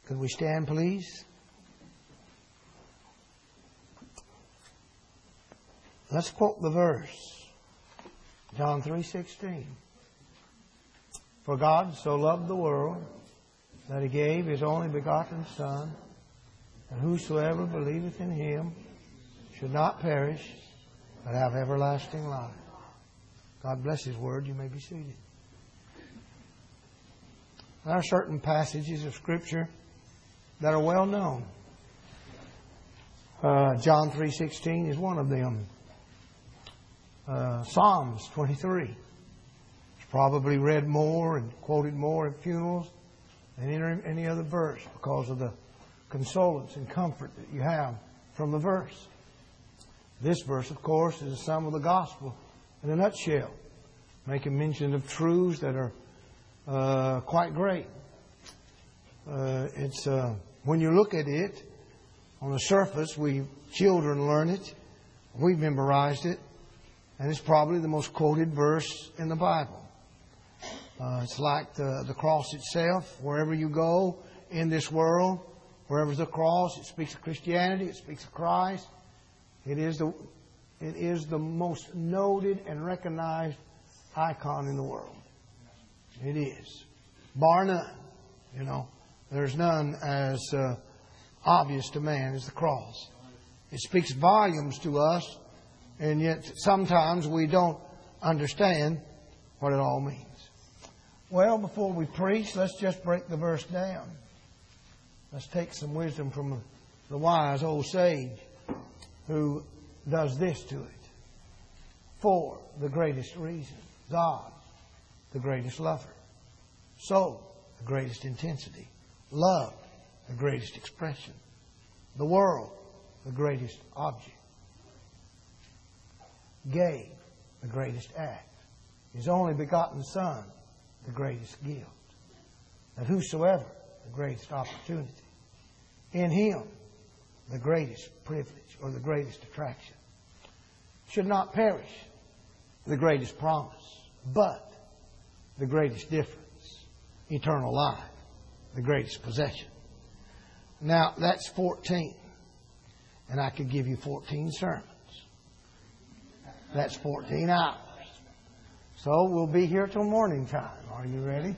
Could we stand, please? Let's quote the verse. John 3:16. For God so loved the world that He gave His only begotten Son, and whosoever believeth in Him should not perish, but have everlasting life. God bless His Word. You may be seated. There are certain passages of Scripture that are well known. John 3:16 is one of them. Psalms 23. It's probably read more and quoted more at funerals than any other verse because of the consolence and comfort that you have from the verse. This verse, of course, is a sum of the gospel in a nutshell, making mention of truths that are quite great. When you look at it on the surface, children learn it, we've memorized it, and it's probably the most quoted verse in the Bible. It's like the cross itself. Wherever you go in this world, wherever's the cross, it speaks of Christianity, it speaks of Christ. It is the most noted and recognized icon in the world. It is. Bar none. You know, there's none as obvious to man as the cross. It speaks volumes to us, and yet sometimes we don't understand what it all means. Well, before we preach, let's just break the verse down. Let's take some wisdom from the wise old sage who does this to it. For the greatest reason. God, the greatest lover. Soul, the greatest intensity. Love, the greatest expression. The world, the greatest object. Gave, the greatest act. His only begotten Son, the greatest gift. That whosoever, the greatest opportunity. In Him, the greatest privilege or the greatest attraction. Should not perish, the greatest promise, but the greatest difference. Eternal life, the greatest possession. Now, that's 14. And I could give you 14 sermons. That's 14 hours. So we'll be here till morning time. Are you ready?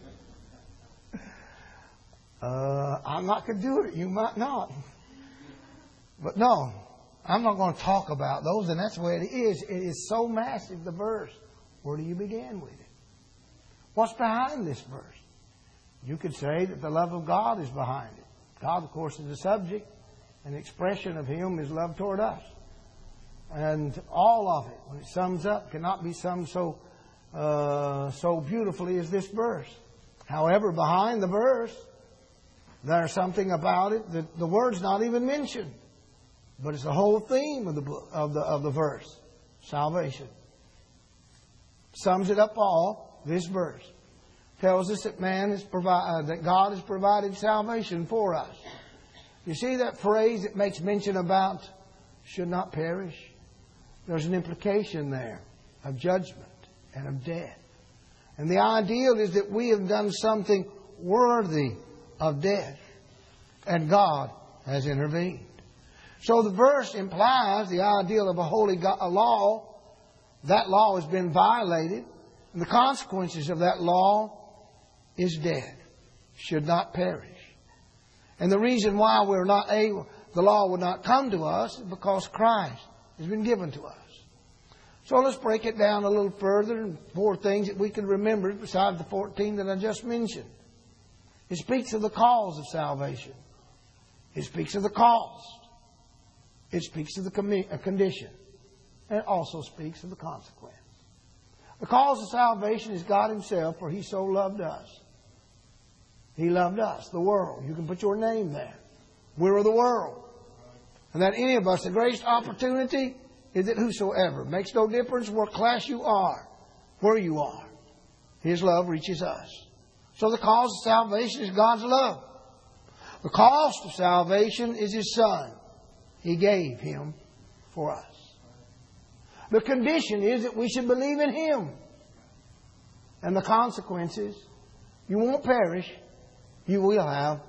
I'm not going to do it. You might not. But no, I'm not going to talk about those. And that's the way it is. It is so massive, the verse. Where do you begin with it? What's behind this verse? You could say that the love of God is behind it. God, of course, is the subject. An expression of Him is love toward us. And all of it, when it sums up, cannot be summed so beautifully as this verse. However, behind the verse, there's something about it that the word's not even mentioned. But it's the whole theme of the book, of the verse. Salvation. Sums it up all, this verse. Tells us that that God has provided salvation for us. You see that phrase that makes mention about should not perish? There's an implication there of judgment and of death. And the ideal is that we have done something worthy of death. And God has intervened. So the verse implies the ideal of a holy law. That law has been violated. And the consequences of that law is death. Should not perish. And the reason why the law would not come to us is because Christ has been given to us. So let's break it down a little further and 4 things that we can remember besides the 14 that I just mentioned. It speaks of the cause of salvation. It speaks of the cost. It speaks of the condition. And it also speaks of the consequence. The cause of salvation is God Himself, for He so loved us. He loved us, the world. You can put your name there. We're the world. And that any of us, the greatest opportunity is that whosoever. Makes no difference what class you are, where you are. His love reaches us. So the cause of salvation is God's love. The cost of salvation is His Son. He gave Him for us. The condition is that we should believe in Him. And the consequences, you won't perish. You will have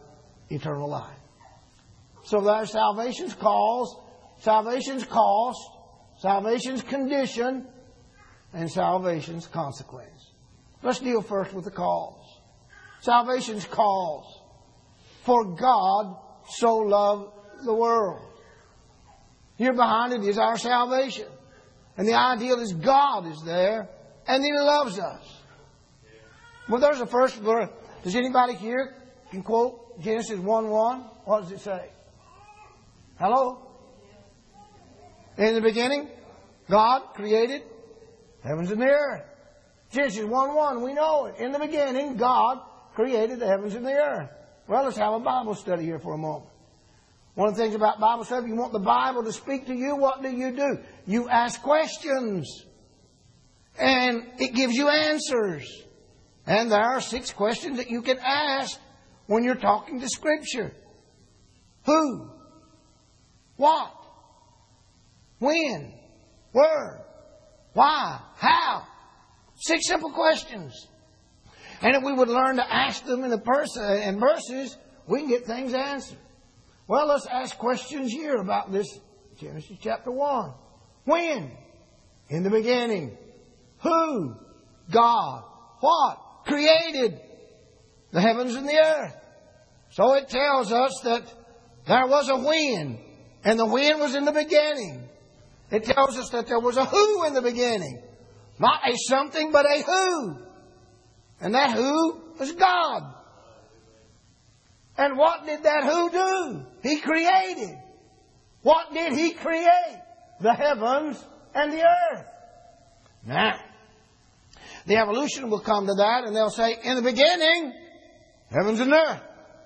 eternal life. So there's salvation's cause, salvation's cost, salvation's condition, and salvation's consequence. Let's deal first with the cause. Salvation's cause. For God so loved the world. Here behind it is our salvation. And the ideal is God is there and He loves us. Well, there's a first verse. Does anybody here can quote Genesis 1:1? What does it say? Hello? In the beginning, God created heavens and the earth. Genesis 1:1, we know it. In the beginning, God created the heavens and the earth. Well, let's have a Bible study here for a moment. One of the things about Bible study, if you want the Bible to speak to you, what do? You ask questions. And it gives you answers. And there are 6 questions that you can ask when you're talking to Scripture. Who? What? When? Where? Why? How? 6 simple questions. And if we would learn to ask them in verses, we can get things answered. Well, let's ask questions here about this Genesis chapter 1. When? In the beginning. Who? God. What? Created the heavens and the earth. So it tells us that there was a when, and the when was in the beginning. It tells us that there was a who in the beginning. Not a something, but a who. And that who was God. And what did that who do? He created. What did He create? The heavens and the earth. Now, the evolution will come to that and they'll say, in the beginning, heavens and earth.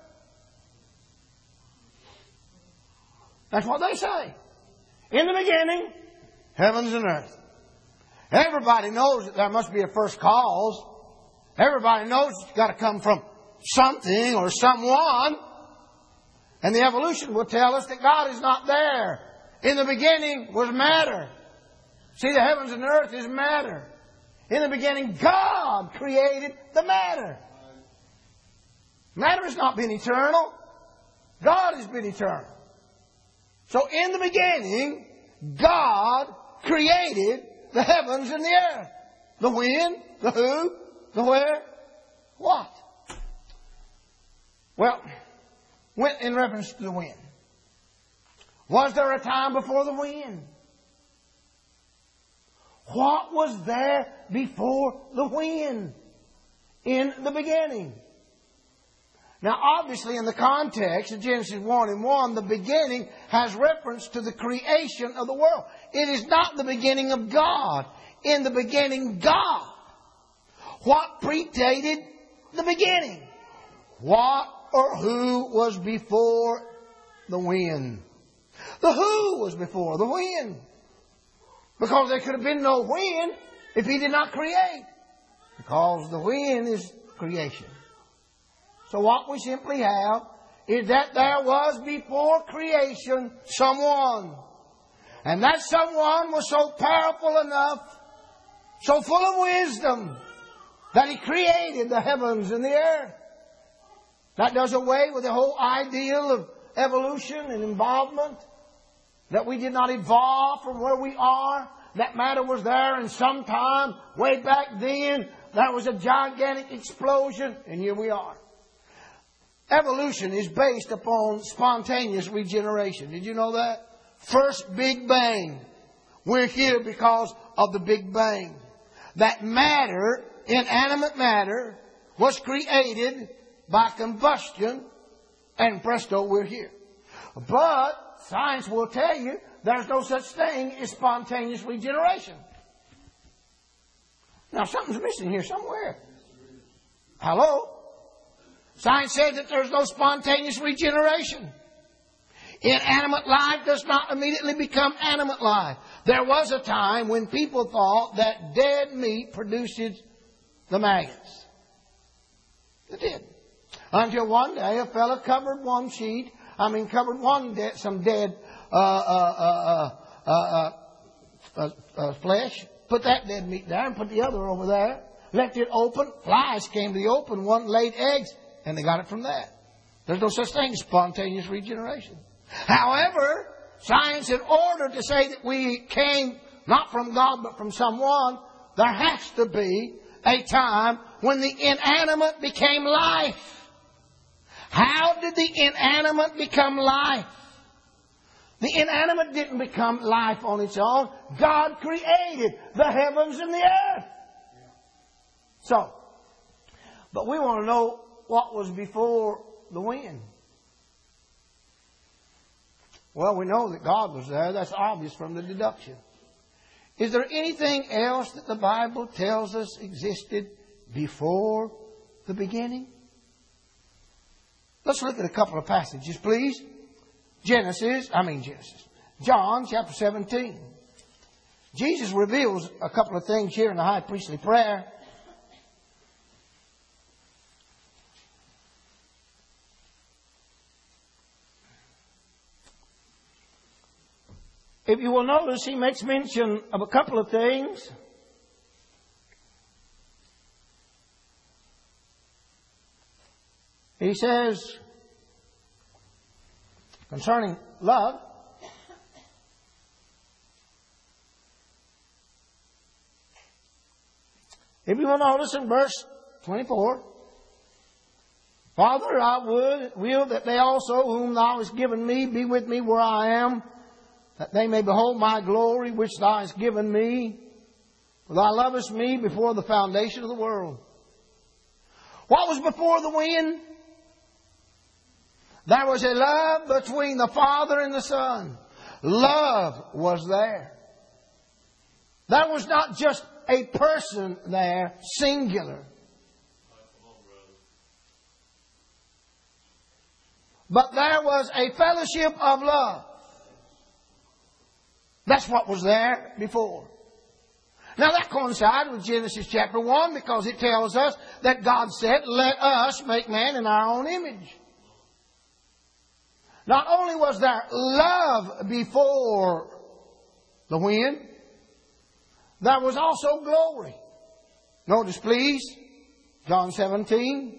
That's what they say. In the beginning, heavens and earth. Everybody knows that there must be a first cause. Everybody knows it's got to come from something or someone. And the evolution will tell us that God is not there. In the beginning was matter. See, the heavens and earth is matter. In the beginning, God created the matter. Matter has not been eternal. God has been eternal. So in the beginning, God created the heavens and the earth. The when, the who, the where, what? Well, in reference to the when. Was there a time before the when? What was there before the when? In the beginning. Now, obviously, in the context of Genesis 1:1, the beginning has reference to the creation of the world. It is not the beginning of God. In the beginning, God. What predated the beginning? What or who was before the when? The who was before the when. Because there could have been no when if He did not create. Because the when is creation. So what we simply have is that there was before creation someone. And that someone was so powerful enough, so full of wisdom, that He created the heavens and the earth. That does away with the whole ideal of evolution and involvement. That we did not evolve from where we are. That matter was there, and sometime way back then there was a gigantic explosion, and here we are. Evolution is based upon spontaneous regeneration. Did you know that? First Big Bang. We're here because of the Big Bang. That matter, inanimate matter, was created by combustion, and presto, we're here. But science will tell you there's no such thing as spontaneous regeneration. Now, something's missing here somewhere. Hello? Science says that there's no spontaneous regeneration. Inanimate life does not immediately become animate life. There was a time when people thought that dead meat produces the maggots. It did. Until one day a fella covered some dead flesh, put that dead meat there and put the other over there, left it open, flies came to the open one, laid eggs, and they got it from that. There's no such thing as spontaneous regeneration. However, science, in order to say that we came not from God but from someone, there has to be a time when the inanimate became life. How did the inanimate become life? The inanimate didn't become life on its own. God created the heavens and the earth. So, but we want to know what was before the wind. Well, we know that God was there. That's obvious from the deduction. Is there anything else that the Bible tells us existed before the beginning? Let's look at a couple of passages, please. John chapter 17. Jesus reveals a couple of things here in the high priestly prayer. If you will notice, he makes mention of a couple of things. He says, concerning love, if you will notice in verse 24, Father, I will that they also whom thou hast given me be with me where I am, that they may behold my glory which thou hast given me. For thou lovest me before the foundation of the world. What was before the wind? There was a love between the Father and the Son. Love was there. There was not just a person there, singular. But there was a fellowship of love. That's what was there before. Now that coincides with Genesis chapter 1 because it tells us that God said, let us make man in our own image. Not only was there love before the wind, there was also glory. Notice please, John 17,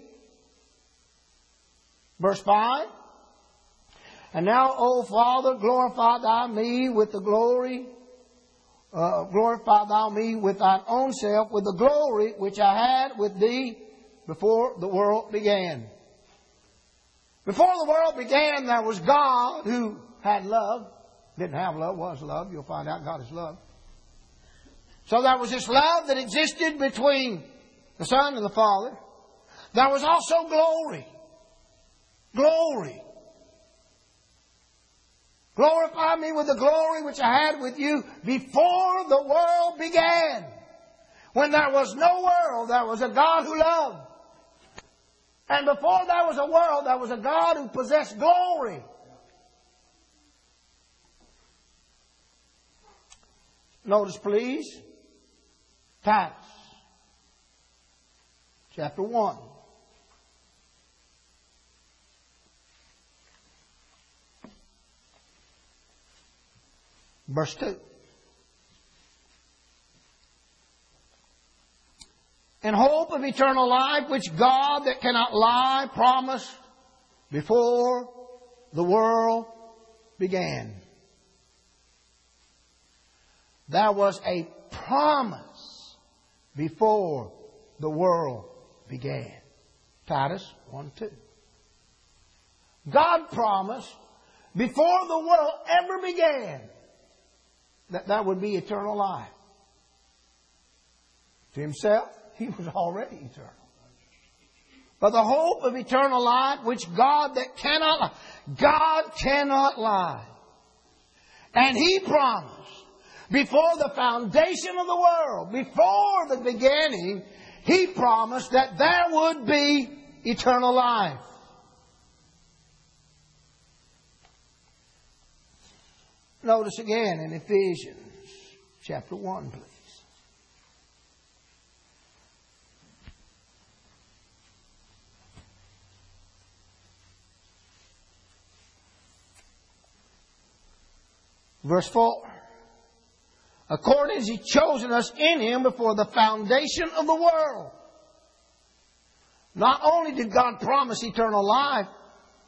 verse 5. And now, O Father, glorify thou me with the glory, glorify thou me with thine own self, with the glory which I had with thee before the world began. Before the world began, there was God who had love. Didn't have love, was love. You'll find out God is love. So there was this love that existed between the Son and the Father. There was also glory. Glory. Glorify me with the glory which I had with you before the world began. When there was no world, there was a God who loved. And before there was a world, there was a God who possessed glory. Notice, please, Titus, chapter 1. Verse 2. In hope of eternal life, which God that cannot lie promised before the world began. There was a promise before the world began. Titus 1:2. God promised before the world ever began that there would be eternal life. To Himself, He was already eternal. But the hope of eternal life, which God cannot lie. And He promised, before the foundation of the world, before the beginning, He promised that there would be eternal life. Notice again in Ephesians chapter 1, please. Verse 4. According as He chosen us in Him before the foundation of the world. Not only did God promise eternal life,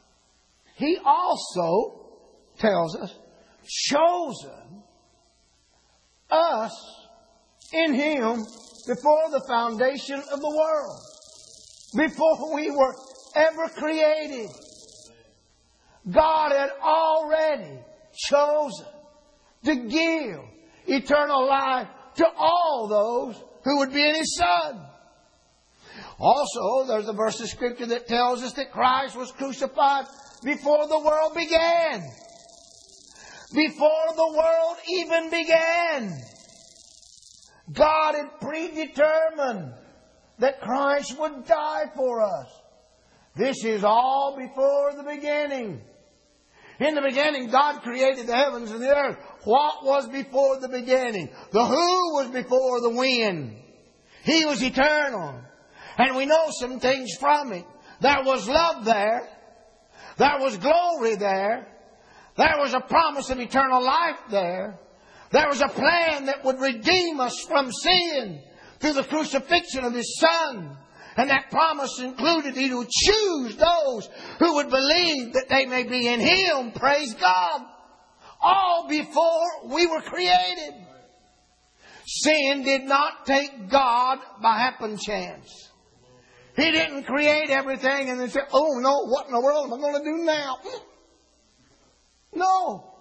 He also tells us, chosen us in Him before the foundation of the world. Before we were ever created, God had already chosen to give eternal life to all those who would be in His Son. Also, there's a verse of Scripture that tells us that Christ was crucified before the world began. Before the world even began, God had predetermined that Christ would die for us. This is all before the beginning. In the beginning, God created the heavens and the earth. What was before the beginning? The who was before the when. He was eternal. And we know some things from it. There was love there. There was glory there. There was a promise of eternal life there. There was a plan that would redeem us from sin through the crucifixion of His Son. And that promise included He would choose those who would believe that they may be in Him. Praise God. All before we were created. Sin did not take God by happen chance. He didn't create everything and then say, oh no, what in the world am I going to do now? No.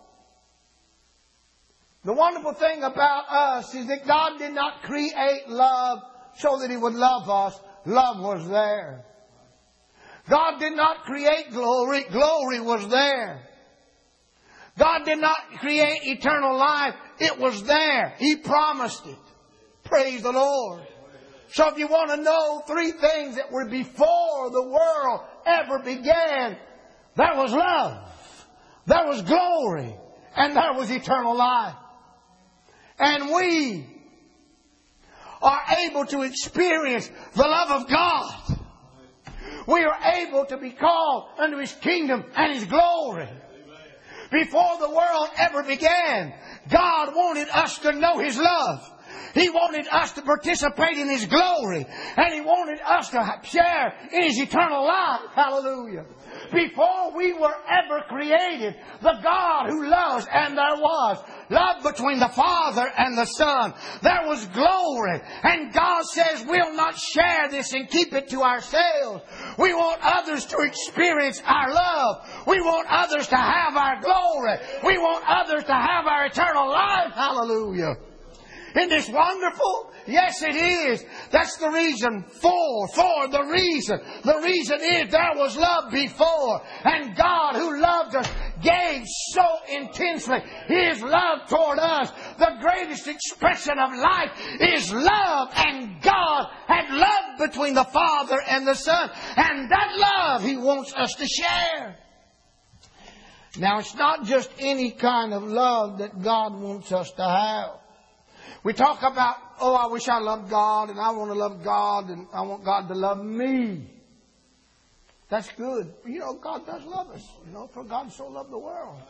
The wonderful thing about us is that God did not create love so that He would love us. Love was there. God did not create glory. Glory was there. God did not create eternal life. It was there. He promised it. Praise the Lord. So if you want to know three things that were before the world ever began, there was love, there was glory, and there was eternal life. And we are able to experience the love of God. We are able to be called unto His kingdom and His glory. Before the world ever began, God wanted us to know His love. He wanted us to participate in His glory. And He wanted us to share in His eternal life. Hallelujah. Before we were ever created, the God who loves, and there was love between the Father and the Son. There was glory. And God says we'll not share this and keep it to ourselves. We want others to experience our love. We want others to have our glory. We want others to have our eternal life. Hallelujah. Isn't this wonderful? Yes, it is. That's the reason for the reason. The reason is there was love before. And God who loved us gave so intensely His love toward us. The greatest expression of life is love. And God had love between the Father and the Son. And that love He wants us to share. Now, it's not just any kind of love that God wants us to have. We talk about, oh, I wish I loved God, and I want to love God, and I want God to love me. That's good. You know, God does love us. You know, for God so loved the world.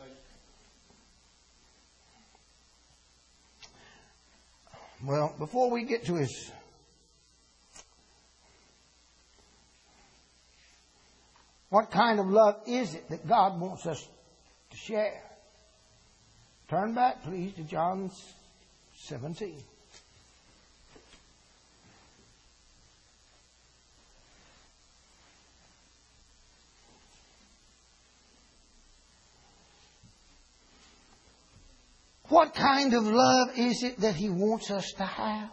Well, before we get to His what kind of love is it that God wants us to share? Turn back, please, to John 17. What kind of love is it that He wants us to have?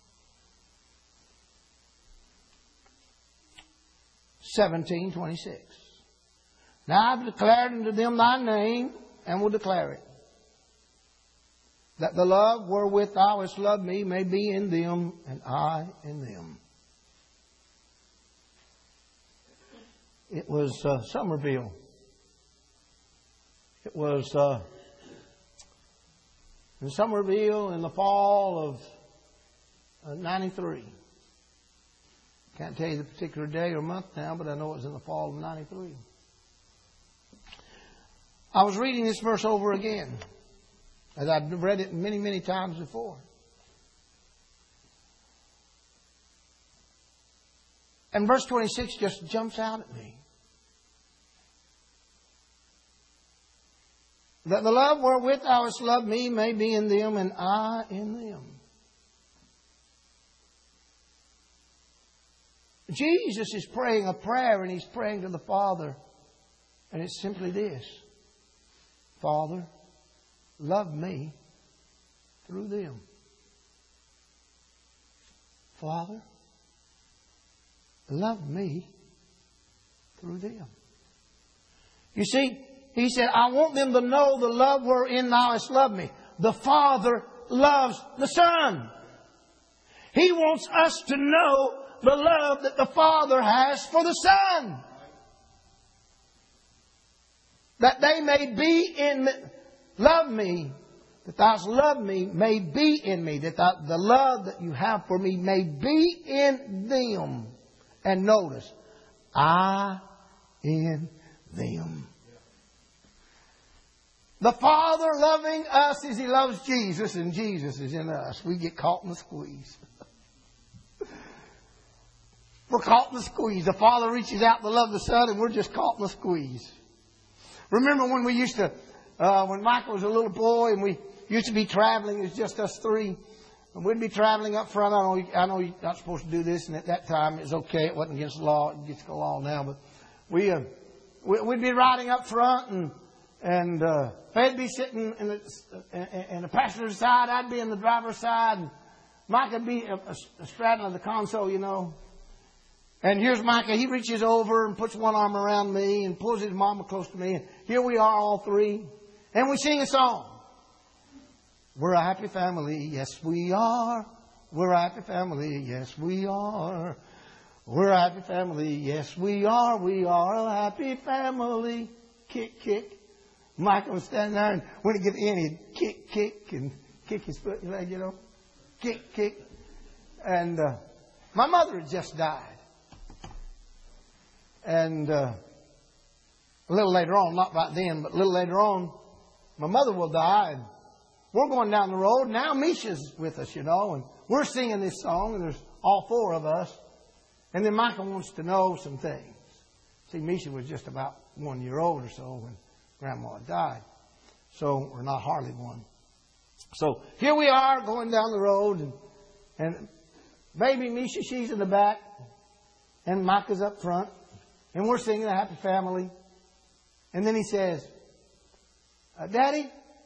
17:26. Now I've declared unto them Thy name, and will declare it, that the love wherewith Thou hast loved me may be in them, and I in them. It was Somerville. It was in Somerville in the fall of 93. Can't tell you the particular day or month now, but I know it was in the fall of 93. I was reading this verse over again, as I'd read it many, many times before. And verse 26 just jumps out at me. That the love wherewith thou hast loved me may be in them, and I in them. Jesus is praying a prayer, and He's praying to the Father. And it's simply this: Father, love me through them. Father, love me through them. You see, He said, I want them to know the love wherein thou hast loved me. The Father loves the Son. He wants us to know the love that the Father has for the Son. That they may be in me. Love me. That thou hast loved me may be in me. That the love that you have for me may be in them. And notice, I in them. The Father loving us as He loves Jesus, and Jesus is in us. We get caught in the squeeze. We're caught in the squeeze. The Father reaches out to love the Son, and we're just caught in the squeeze. Remember when we used to, when Michael was a little boy, and we used to be traveling, it was just us three, and we'd be traveling up front. I know you're not supposed to do this, and at that time it was okay. It wasn't against the law. It's against the law now, but we'd be riding up front, and Fed'd be sitting in the passenger's side. I'd be in the driver's side, and Mike would be straddling the console, you know. And here's Micah. He reaches over and puts one arm around me and pulls his mama close to me. And here we are, all three. And we sing a song. We're a happy family. Yes, we are. We're a happy family. Yes, we are. We're a happy family. Yes, we are. We are a happy family. Kick, kick. Micah was standing there, and when he'd get in, he'd kick, kick, and kick his foot and leg, you know. Kick, kick. And my mother had just died. And a little later on, not right then, but a little later on, my mother will die. And we're going down the road. Now Misha's with us, you know, and we're singing this song, and there's all four of us. And then Michael wants to know some things. See, Misha was just about 1 year old or so when Grandma died. So, or not hardly one. So here we are going down the road, and baby Misha, she's in the back, and Micah's up front. And we're singing a happy family. And then he says, Daddy,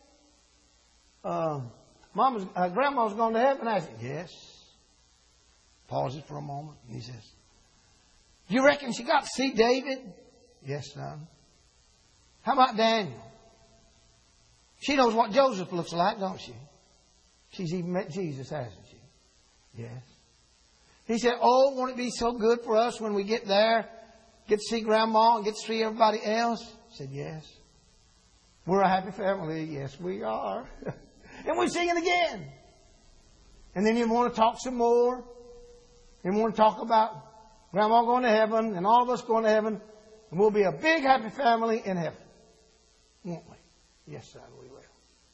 Grandma's gone to heaven. I said, yes. Pauses for a moment. And he says, do you reckon she got to see David? Yes, son. How about Daniel? She knows what Joseph looks like, don't she? She's even met Jesus, hasn't she? Yes. He said, oh, won't it be so good for us when we get there? Get to see Grandma and get to see everybody else? I said, yes. We're a happy family. Yes, we are. And we sing it again. And then you want to talk some more. And we want to talk about Grandma going to heaven and all of us going to heaven. And we'll be a big happy family in heaven. Won't we? Yes, son, we will.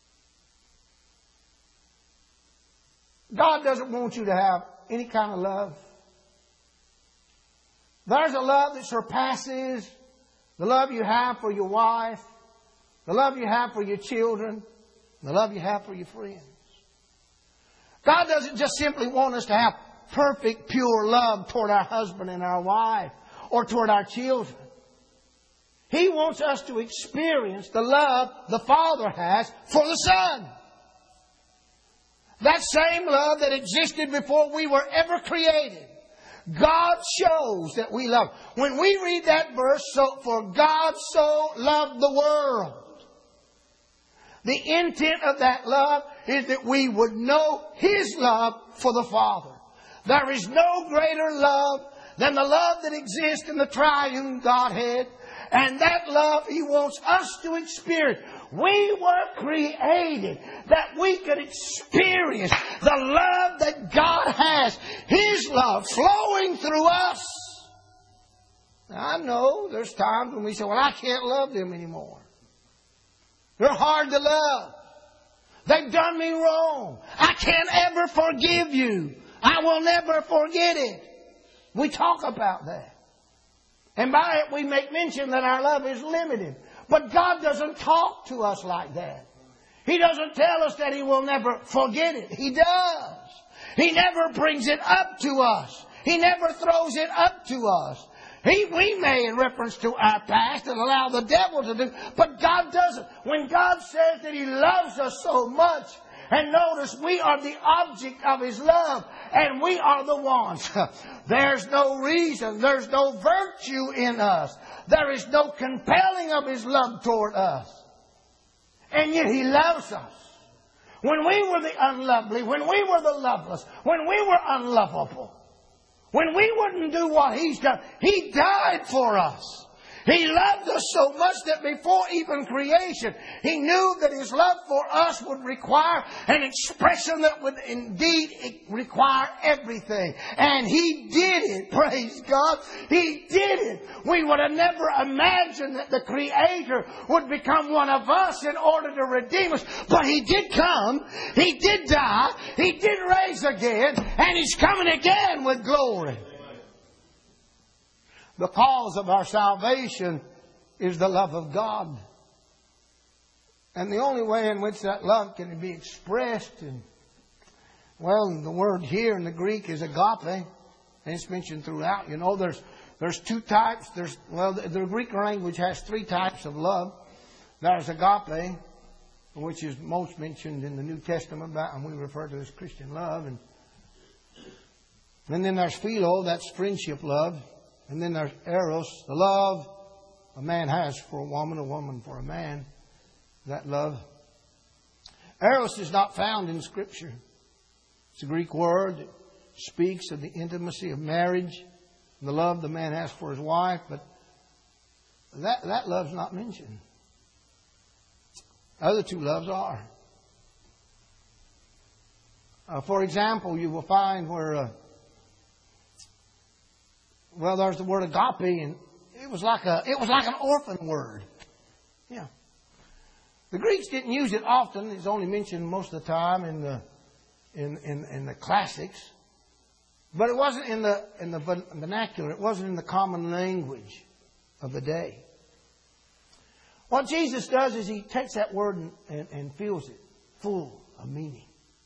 God doesn't want you to have any kind of love. There's a love that surpasses the love you have for your wife, the love you have for your children, the love you have for your friends. God doesn't just simply want us to have perfect, pure love toward our husband and our wife or toward our children. He wants us to experience the love the Father has for the Son. That same love that existed before we were ever created. God shows that we love. When we read that verse, for God so loved the world. The intent of that love is that we would know His love for the Father. There is no greater love than the love that exists in the triune Godhead. And that love He wants us to experience. We were created that we could experience the love that God has. His love flowing through us. Now, I know there's times when we say, well, I can't love them anymore. They're hard to love. They've done me wrong. I can't ever forgive you. I will never forget it. We talk about that. And by it we make mention that our love is limited. But God doesn't talk to us like that. He doesn't tell us that He will never forget it. He does. He never brings it up to us. He never throws it up to us. We may, in reference to our past, and allow the devil to do, but God doesn't. When God says that He loves us so much, and notice we are the object of His love, and we are the ones. There's no reason, there's no virtue in us. There is no compelling of His love toward us. And yet He loves us. When we were the unlovely, when we were the loveless, when we were unlovable, when we wouldn't do what He's done, He died for us. He loved us so much that before even creation, He knew that His love for us would require an expression that would indeed require everything. And He did it. Praise God. He did it. We would have never imagined that the Creator would become one of us in order to redeem us. But He did come. He did die. He did raise again. And He's coming again with glory. The cause of our salvation is the love of God. And the only way in which that love can be expressed, the word here in the Greek is agape. And it's mentioned throughout. You know, there's two types. The Greek language has three types of love. There's agape, which is most mentioned in the New Testament, and we refer to as Christian love. And then there's philo, that's friendship love. And then there's eros, the love a man has for a woman for a man. That love. Eros is not found in Scripture. It's a Greek word that speaks of the intimacy of marriage and the love the man has for his wife. But that love's not mentioned. The other two loves are. For example, you will find where... there's the word agape, and it was like an orphan word. Yeah. The Greeks didn't use it often. It's only mentioned most of the time in the classics. But it wasn't in the vernacular. It wasn't in the common language of the day. What Jesus does is He takes that word and fills it full of meaning.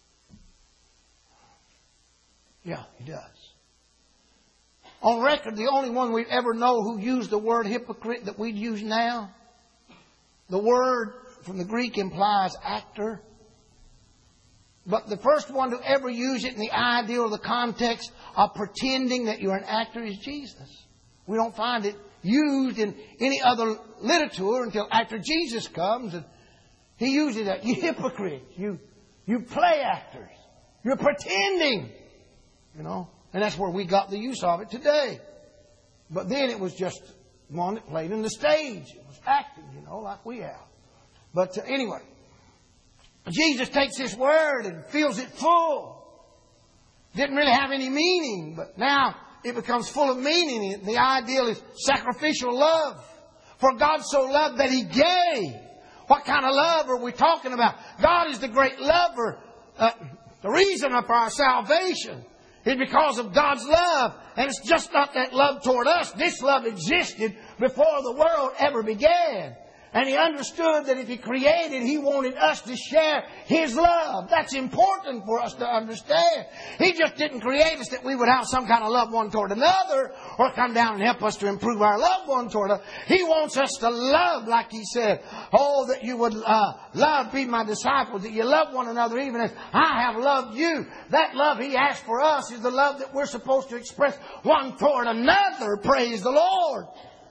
Yeah, He does. On record, the only one we ever know who used the word hypocrite that we'd use now, the word from the Greek implies actor. But the first one to ever use it in the idea or the context of pretending that you're an actor is Jesus. We don't find it used in any other literature until after Jesus comes. And He uses that. You hypocrites. You play actors. You're pretending. You know. And that's where we got the use of it today. But then it was just one that played in the stage. It was acting, like we have. But anyway, Jesus takes this word and fills it full. Didn't really have any meaning, but now it becomes full of meaning. The ideal is sacrificial love. For God so loved that He gave. What kind of love are we talking about? God is the great lover. The reason of our salvation is because of God's love. And it's just not that love toward us. This love existed before the world ever began. And He understood that if He created, He wanted us to share His love. That's important for us to understand. He just didn't create us that we would have some kind of love one toward another or come down and help us to improve our love one toward another. He wants us to love, like He said. Oh, that you would love, be my disciples, that you love one another even as I have loved you. That love He asked for us is the love that we're supposed to express one toward another. Praise the Lord.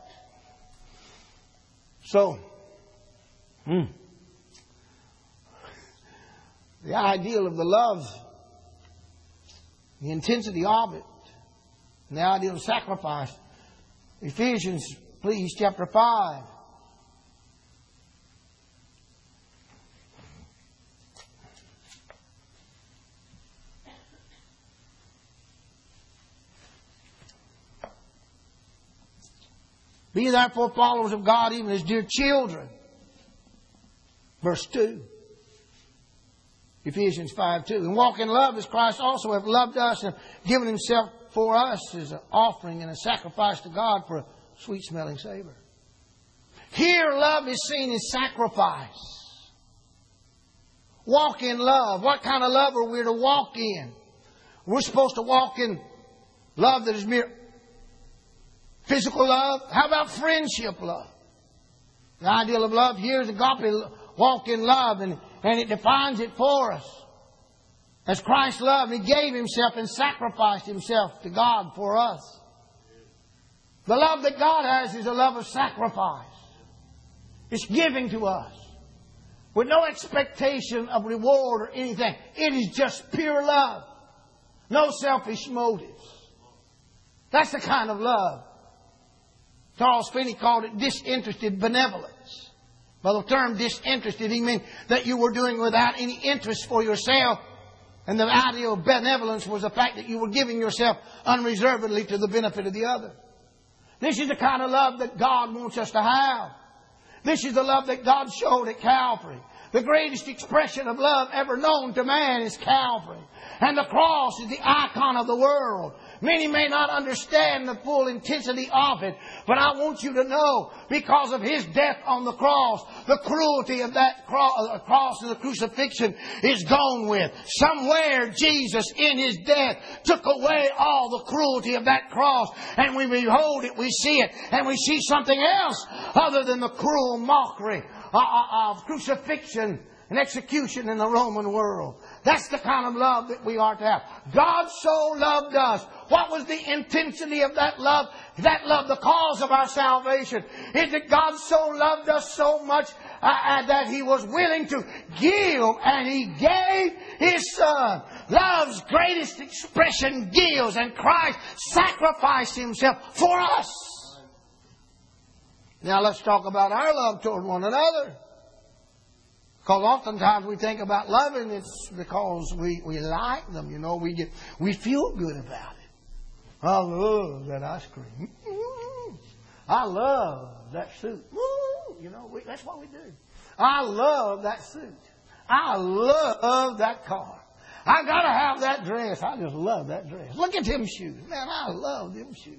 So, the ideal of the love, the intensity of it, and the ideal of sacrifice. Ephesians, please, chapter 5. Be therefore followers of God, even as dear children. Verse 2. Ephesians 5:2. And walk in love as Christ also hath loved us and given Himself for us as an offering and a sacrifice to God for a sweet smelling savor. Here love is seen as sacrifice. Walk in love. What kind of love are we to walk in? We're supposed to walk in love that is mere physical love. How about friendship love? The ideal of love here is agape, walk in love, and it defines it for us. As Christ loved, He gave Himself and sacrificed Himself to God for us. The love that God has is a love of sacrifice. It's giving to us with no expectation of reward or anything. It is just pure love. No selfish motives. That's the kind of love. Charles Finney called it disinterested benevolence. By the term disinterested, he meant that you were doing without any interest for yourself. And the idea of benevolence was the fact that you were giving yourself unreservedly to the benefit of the other. This is the kind of love that God wants us to have. This is the love that God showed at Calvary. The greatest expression of love ever known to man is Calvary. And the cross is the icon of the world. Many may not understand the full intensity of it, but I want you to know, because of His death on the cross, the cruelty of that cross and the crucifixion is gone with. Somewhere Jesus in His death took away all the cruelty of that cross, and we behold it, we see it, and we see something else other than the cruel mockery of crucifixion and execution in the Roman world. That's the kind of love that we are to have. God so loved us. What was the intensity of that love? That love, the cause of our salvation, is that God so loved us so much that He was willing to give, and He gave His Son. Love's greatest expression gives, and Christ sacrificed Himself for us. Now let's talk about our love toward one another. Because oftentimes we think about loving, it's because we like them. You know, we feel good about it. I love that ice cream. I love that suit. You know, that's what we do. I love that suit. I love that car. I got to have that dress. I just love that dress. Look at them shoes. Man, I love them shoes.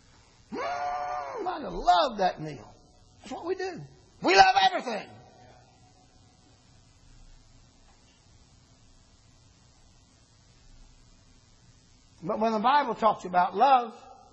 I just love that meal. That's what we do. We love everything. But when the Bible talks about love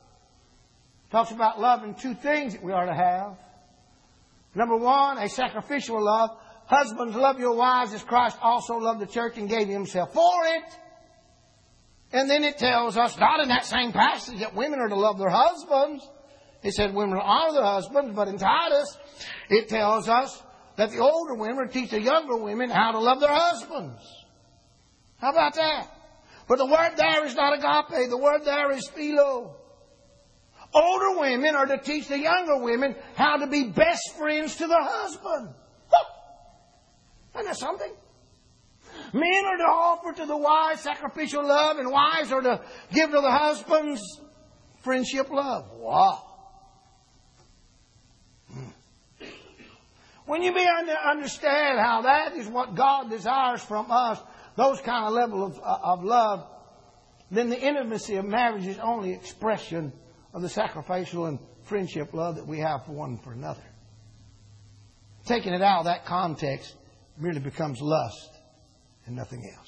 in two things that we are to have. Number one, a sacrificial love. Husbands, love your wives as Christ also loved the church and gave Himself for it. And then it tells us, not in that same passage, that women are to love their husbands. It said women are to honor their husbands. But in Titus, it tells us that the older women are to teach the younger women how to love their husbands. How about that? But the word there is not agape. The word there is philo. Older women are to teach the younger women how to be best friends to their husband. Isn't that something? Men are to offer to the wives sacrificial love, and wives are to give to the husbands friendship love. Wow. When you understand how that is what God desires from us, those kind of level of love, then the intimacy of marriage is only expression of the sacrificial and friendship love that we have for one for another. Taking it out of that context merely becomes lust and nothing else.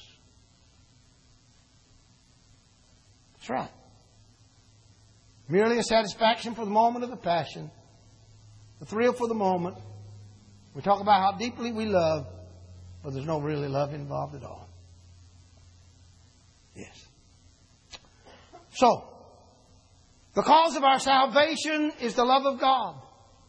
That's right. Merely a satisfaction for the moment of the passion, the thrill for the moment. We talk about how deeply we love, but there's no really love involved at all. Yes. So, the cause of our salvation is the love of God.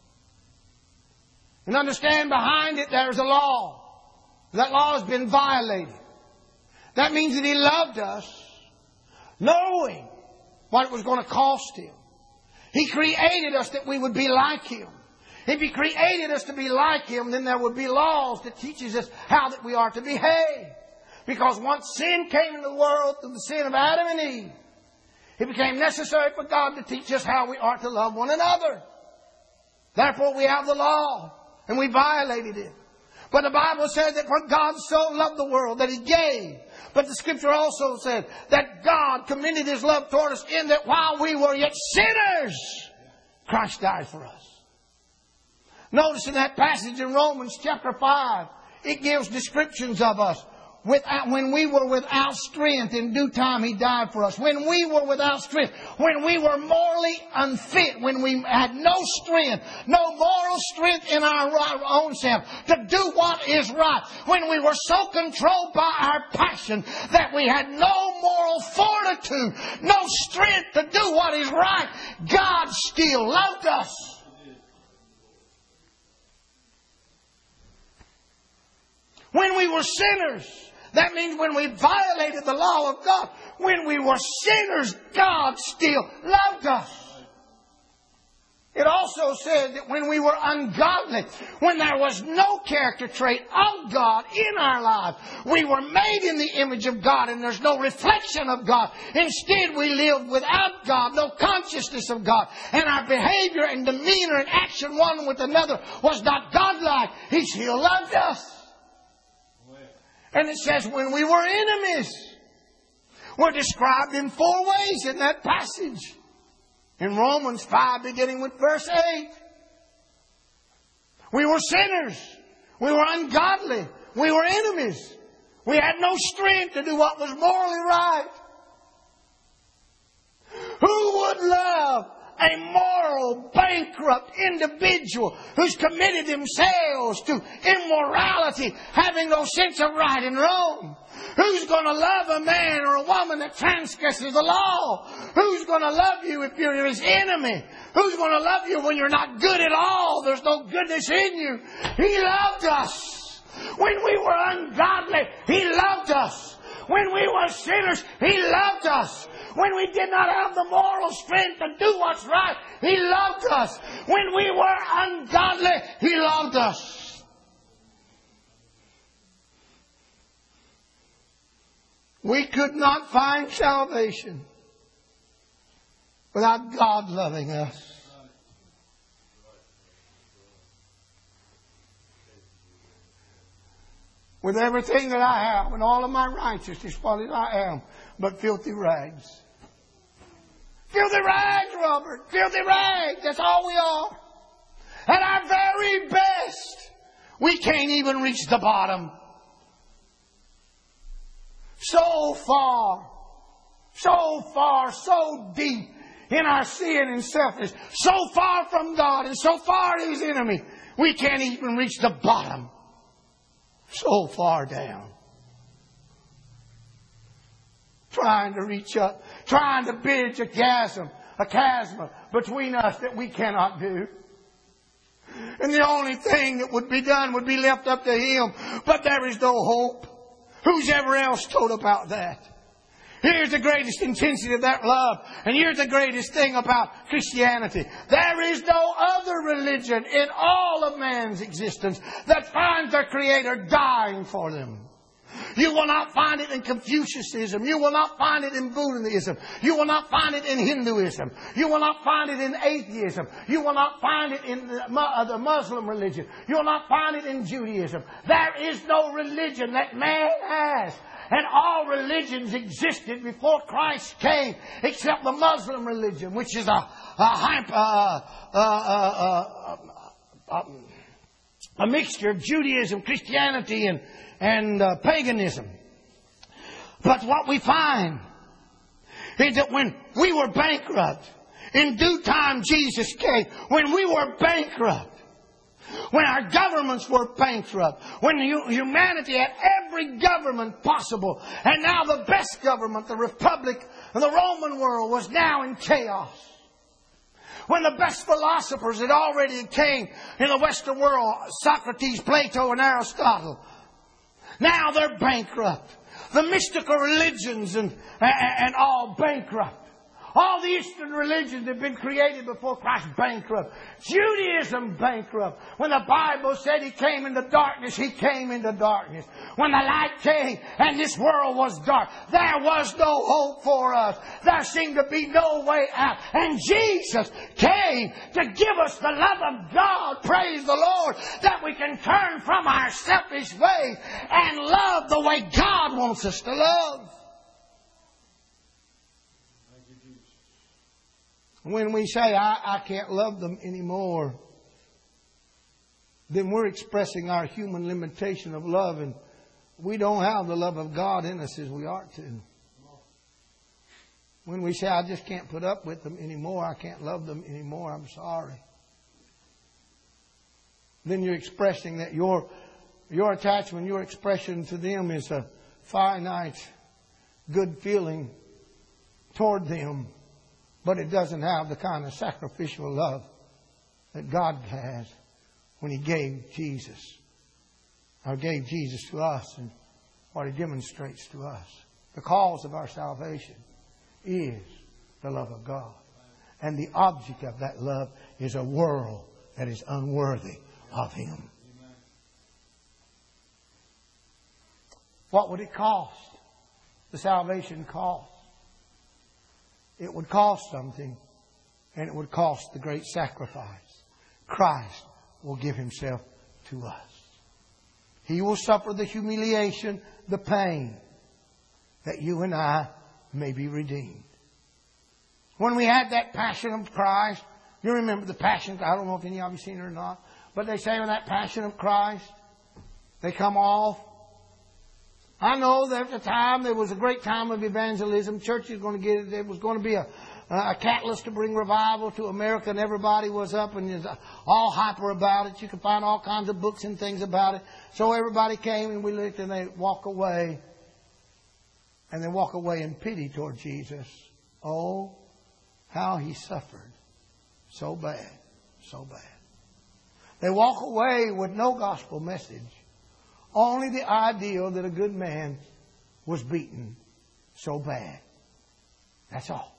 And understand behind it there's a law. That law has been violated. That means that He loved us knowing what it was going to cost Him. He created us that we would be like Him. If He created us to be like Him, then there would be laws that teaches us how that we are to behave. Because once sin came into the world through the sin of Adam and Eve, it became necessary for God to teach us how we are to love one another. Therefore we have the law, and we violated it. But the Bible said that for God so loved the world that He gave. But the Scripture also said that God commended His love toward us in that while we were yet sinners, Christ died for us. Notice in that passage in Romans chapter 5, it gives descriptions of us. When we were without strength, in due time He died for us. When we were without strength, when we were morally unfit, when we had no strength, no moral strength in our own self to do what is right, when we were so controlled by our passion that we had no moral fortitude, no strength to do what is right, God still loved us. When we were sinners, that means when we violated the law of God, when we were sinners, God still loved us. It also said that when we were ungodly, when there was no character trait of God in our lives, we were made in the image of God and there's no reflection of God. Instead, we lived without God, no consciousness of God. And our behavior and demeanor and action one with another was not godlike. He still loved us. And it says when we were enemies. We're described in 4 ways in that passage. In Romans 5, beginning with verse 8. We were sinners. We were ungodly. We were enemies. We had no strength to do what was morally right. Who would love a moral, bankrupt individual who's committed themselves to immorality, having no sense of right and wrong? Who's going to love a man or a woman that transgresses the law? Who's going to love you if you're his enemy? Who's going to love you when you're not good at all? There's no goodness in you. He loved us. When we were ungodly, He loved us. When we were sinners, He loved us. When we did not have the moral strength to do what's right, He loved us. When we were ungodly, He loved us. We could not find salvation without God loving us. With everything that I have and all of my righteousness, what I am, but filthy rags. Filthy rags, Robert. Filthy rags. That's all we are. At our very best, we can't even reach the bottom. So far, so deep in our sin and selfishness, so far from God and so far His enemy, we can't even reach the bottom. So far down. Trying to reach up. Trying to bridge a chasm between us that we cannot do. And the only thing that would be done would be left up to Him. But there is no hope. Who's ever else told about that? Here's the greatest intensity of that love. And here's the greatest thing about Christianity. There is no other religion in all of man's existence that finds their Creator dying for them. You will not find it in Confucianism. You will not find it in Buddhism. You will not find it in Hinduism. You will not find it in atheism. You will not find it in the Muslim religion. You will not find it in Judaism. There is no religion that man has. And all religions existed before Christ came, except the Muslim religion, which is a mixture of Judaism, Christianity, and paganism. But what we find is that when we were bankrupt, in due time Jesus came. When we were bankrupt, when our governments were bankrupt, when humanity had every government possible, and now the best government, the Republic of the Roman world, was now in chaos. When the best philosophers had already came in the Western world, Socrates, Plato, and Aristotle, now they're bankrupt. The mystical religions and all bankrupt. All the Eastern religions have been created before Christ bankrupt. Judaism bankrupt. When the Bible said He came into darkness, He came into darkness. When the light came and this world was dark, there was no hope for us. There seemed to be no way out. And Jesus came to give us the love of God, praise the Lord, that we can turn from our selfish ways and love the way God wants us to love. When we say, I can't love them anymore, then we're expressing our human limitation of love, and we don't have the love of God in us as we ought to. When we say, I just can't put up with them anymore, I can't love them anymore, I'm sorry, then you're expressing that your attachment, your expression to them is a finite good feeling toward them, but it doesn't have the kind of sacrificial love that God has when He gave Jesus, or gave Jesus to us, and what He demonstrates to us. The cause of our salvation is the love of God. And the object of that love is a world that is unworthy of Him. What would it cost? The salvation cost. It would cost something, and it would cost the great sacrifice. Christ will give Himself to us. He will suffer the humiliation, the pain, that you and I may be redeemed. When we had that Passion of Christ, you remember the Passion, I don't know if any of you seen it or not, but they say when that Passion of Christ, they come off. I know that at the time there was a great time of evangelism. Church is going to get it. There was going to be a catalyst to bring revival to America, and everybody was up and is all hyper about it. You can find all kinds of books and things about it. So everybody came, and we looked, and they walk away. And they walk away in pity toward Jesus. Oh, how He suffered. So bad. So bad. They walk away with no gospel message. Only the idea that a good man was beaten so bad. That's all.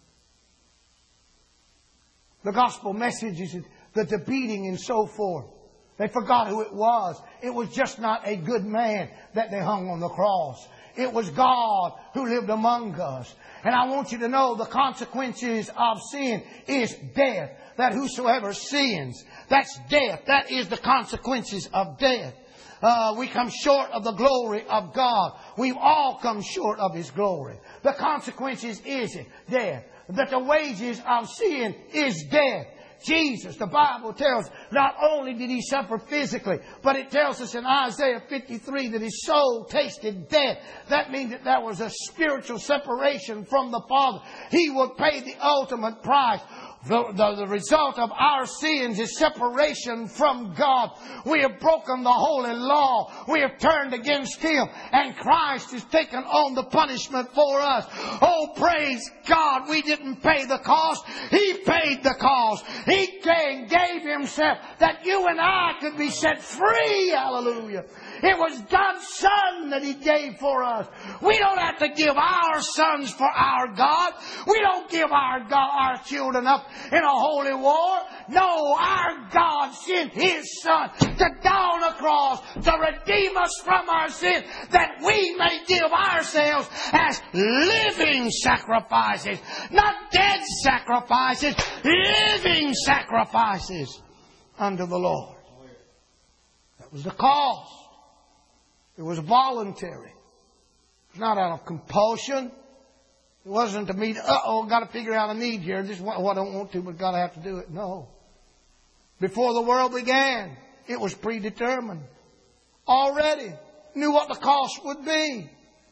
The gospel message is the beating and so forth. They forgot who it was. It was just not a good man that they hung on the cross. It was God who lived among us. And I want you to know the consequences of sin is death. That whosoever sins, that's death. That is the consequences of death. We come short of the glory of God. We've all come short of His glory. The consequences is death. That the wages of sin is death. Jesus, the Bible tells, not only did He suffer physically, but it tells us in Isaiah 53 that His soul tasted death. That means that there was a spiritual separation from the Father. He would pay the ultimate price. The result of our sins is separation from God. We have broken the holy law. We have turned against Him. And Christ has taken on the punishment for us. Oh, praise God. We didn't pay the cost. He paid the cost. He gave Himself that you and I could be set free. Hallelujah. It was God's Son that He gave for us. We don't have to give our sons for our God. We don't give our children up in a holy war. No, our God sent His Son to die on the cross to redeem us from our sin, that we may give ourselves as living sacrifices, not dead sacrifices, living sacrifices unto the Lord. That was the cost. It was voluntary. It was not out of compulsion. It wasn't to meet, got to figure out a need here. This is what I don't want to, but got to have to do it. No. Before the world began, it was predetermined. Already knew what the cost would be.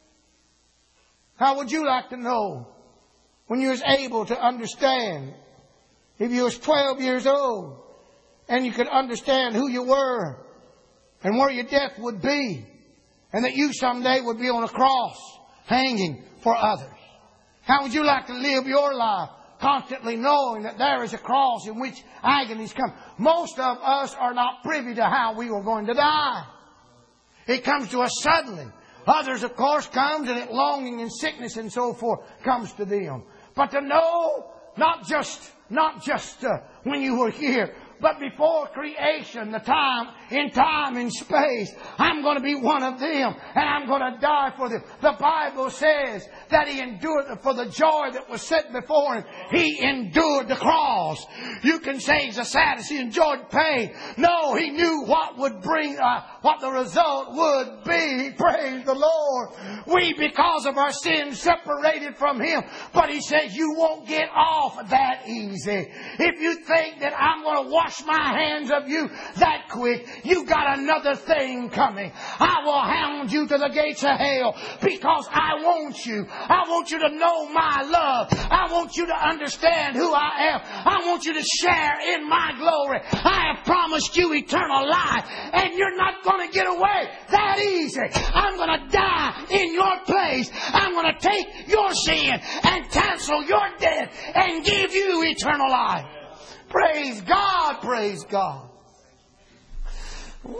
How would you like to know when you was able to understand? If you was 12 years old and you could understand who you were and where your death would be, and that you someday would be on a cross hanging for others. How would you like to live your life constantly knowing that there is a cross in which agonies come? Most of us are not privy to how we are going to die. It comes to us suddenly. Others, of course, comes and longing and sickness and so forth comes to them. But to know, not just when you were here, but before creation, in time and space, I'm going to be one of them, and I'm going to die for them. The Bible says that He endured for the joy that was set before Him. He endured the cross. You can say He's a sadist. He enjoyed pain. No, He knew what would bring, what the result would be. Praise the Lord. We, because of our sins, separated from Him. But He says you won't get off that easy. If you think that I'm going to wash my hands of you that quick, you've got another thing coming. I will hound you to the gates of hell because I want you. I want you to know my love. I want you to understand who I am. I want you to share in my glory. I have promised you eternal life, and you're not going to get away that easy. I'm going to die in your place. I'm going to take your sin and cancel your debt and give you eternal life. Praise God, praise God. Woo!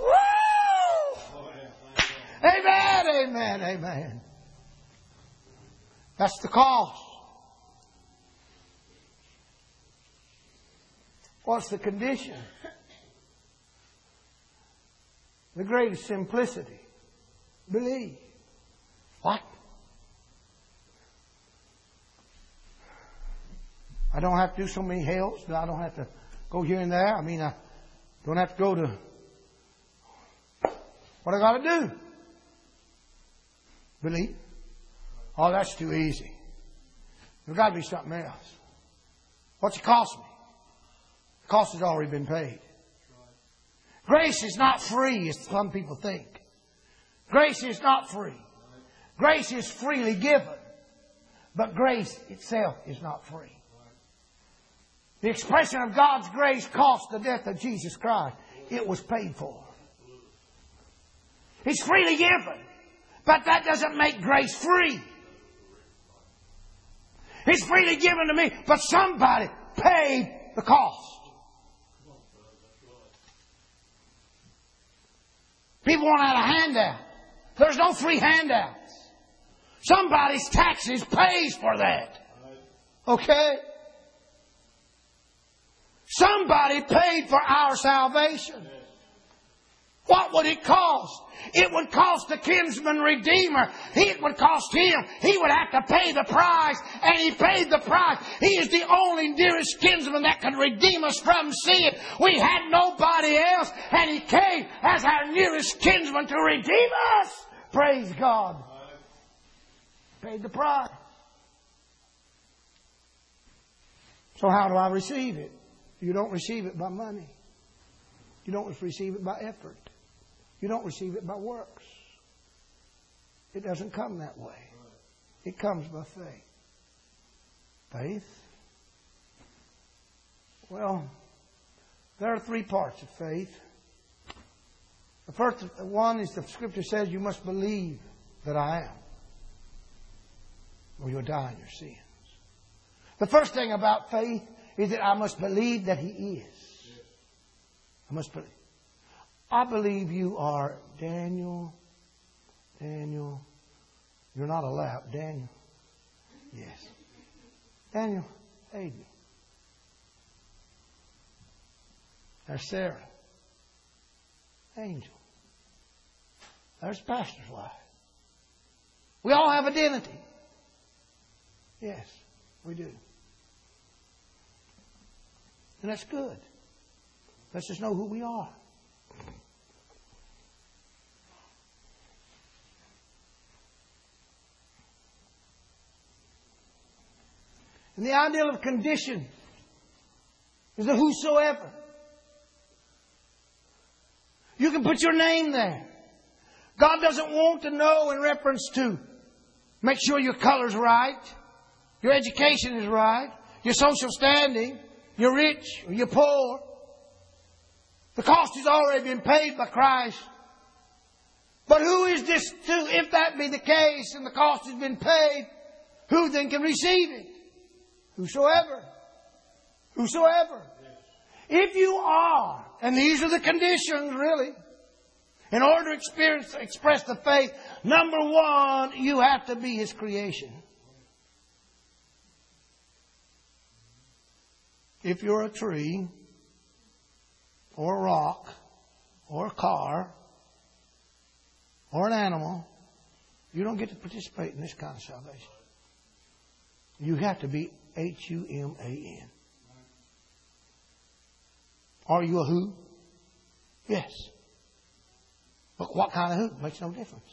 Amen, amen, amen. That's the cost. What's the condition? The greatest simplicity. Believe. What? I don't have to do so many hells. I don't have to go here and there. I mean, I don't have to go to... What I got to do? Believe. Oh, that's too easy. There's got to be something else. What's it cost me? The cost has already been paid. Grace is not free, as some people think. Grace is not free. Grace is freely given. But grace itself is not free. The expression of God's grace cost the death of Jesus Christ. It was paid for. It's freely given. But that doesn't make grace free. It's freely given to me, but somebody paid the cost. People want out a handout. There's no free handouts. Somebody's taxes pays for that. Okay? Somebody paid for our salvation. What would it cost? It would cost the kinsman redeemer. It would cost him. He would have to pay the price, and He paid the price. He is the only nearest kinsman that can redeem us from sin. We had nobody else, and He came as our nearest kinsman to redeem us. Praise God. Paid the price. So how do I receive it? You don't receive it by money. You don't receive it by effort. You don't receive it by works. It doesn't come that way. It comes by faith. Faith? Well, there are three parts of faith. The first one is the Scripture says you must believe that I am, or you'll die in your sins. The first thing about faith is that I must believe that He is. I must believe. I believe you are Daniel. You're not allowed. Daniel. Yes. Daniel, aid me. There's Sarah. Angel. There's pastor's wife. We all have identity. Yes, we do. And that's good. Let's just know who we are. And the ideal of condition is the whosoever. You can put your name there. God doesn't want to know in reference to make sure your color's right, your education is right, your social standing, you're rich or you're poor. The cost has already been paid by Christ. But who is this to? If that be the case and the cost has been paid, who then can receive it? Whosoever. Whosoever. If you are, and these are the conditions really, in order to express the faith, number one, you have to be His creation. If you're a tree, or a rock, or a car, or an animal, you don't get to participate in this kind of salvation. You have to be Human. Are you a who? Yes. But what kind of who? Makes no difference.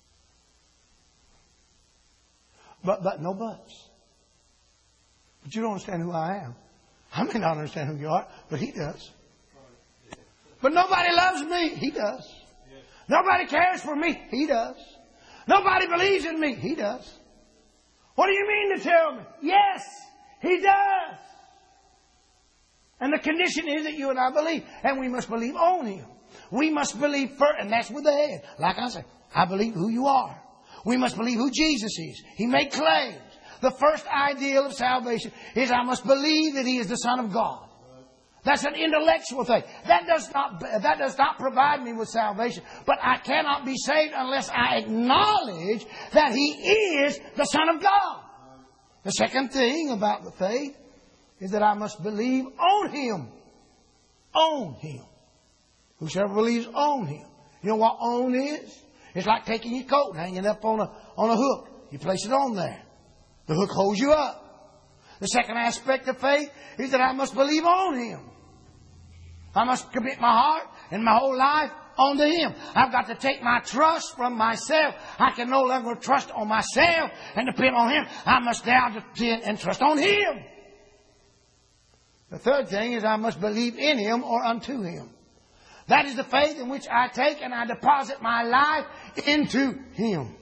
But no buts. But you don't understand who I am. I may not understand who you are, but He does. But nobody loves me. He does. Nobody cares for me. He does. Nobody believes in me. He does. What do you mean to tell me? Yes, He does. And the condition is that you and I believe. And we must believe on Him. We must believe first, and that's with the head. Like I said, I believe who you are. We must believe who Jesus is. He made claims. The first ideal of salvation is I must believe that He is the Son of God. That's an intellectual thing. That does not provide me with salvation. But I cannot be saved unless I acknowledge that He is the Son of God. The second thing about the faith is that I must believe on Him. On Him. Whosoever believes on Him. You know what on is? It's like taking your coat and hanging it up on a hook. You place it on there. The hook holds you up. The second aspect of faith is that I must believe on Him. I must commit my heart and my whole life onto Him. I've got to take my trust from myself. I can no longer trust on myself and depend on Him. I must now depend and trust on Him. The third thing is I must believe in Him or unto Him. That is the faith in which I take and I deposit my life into Him.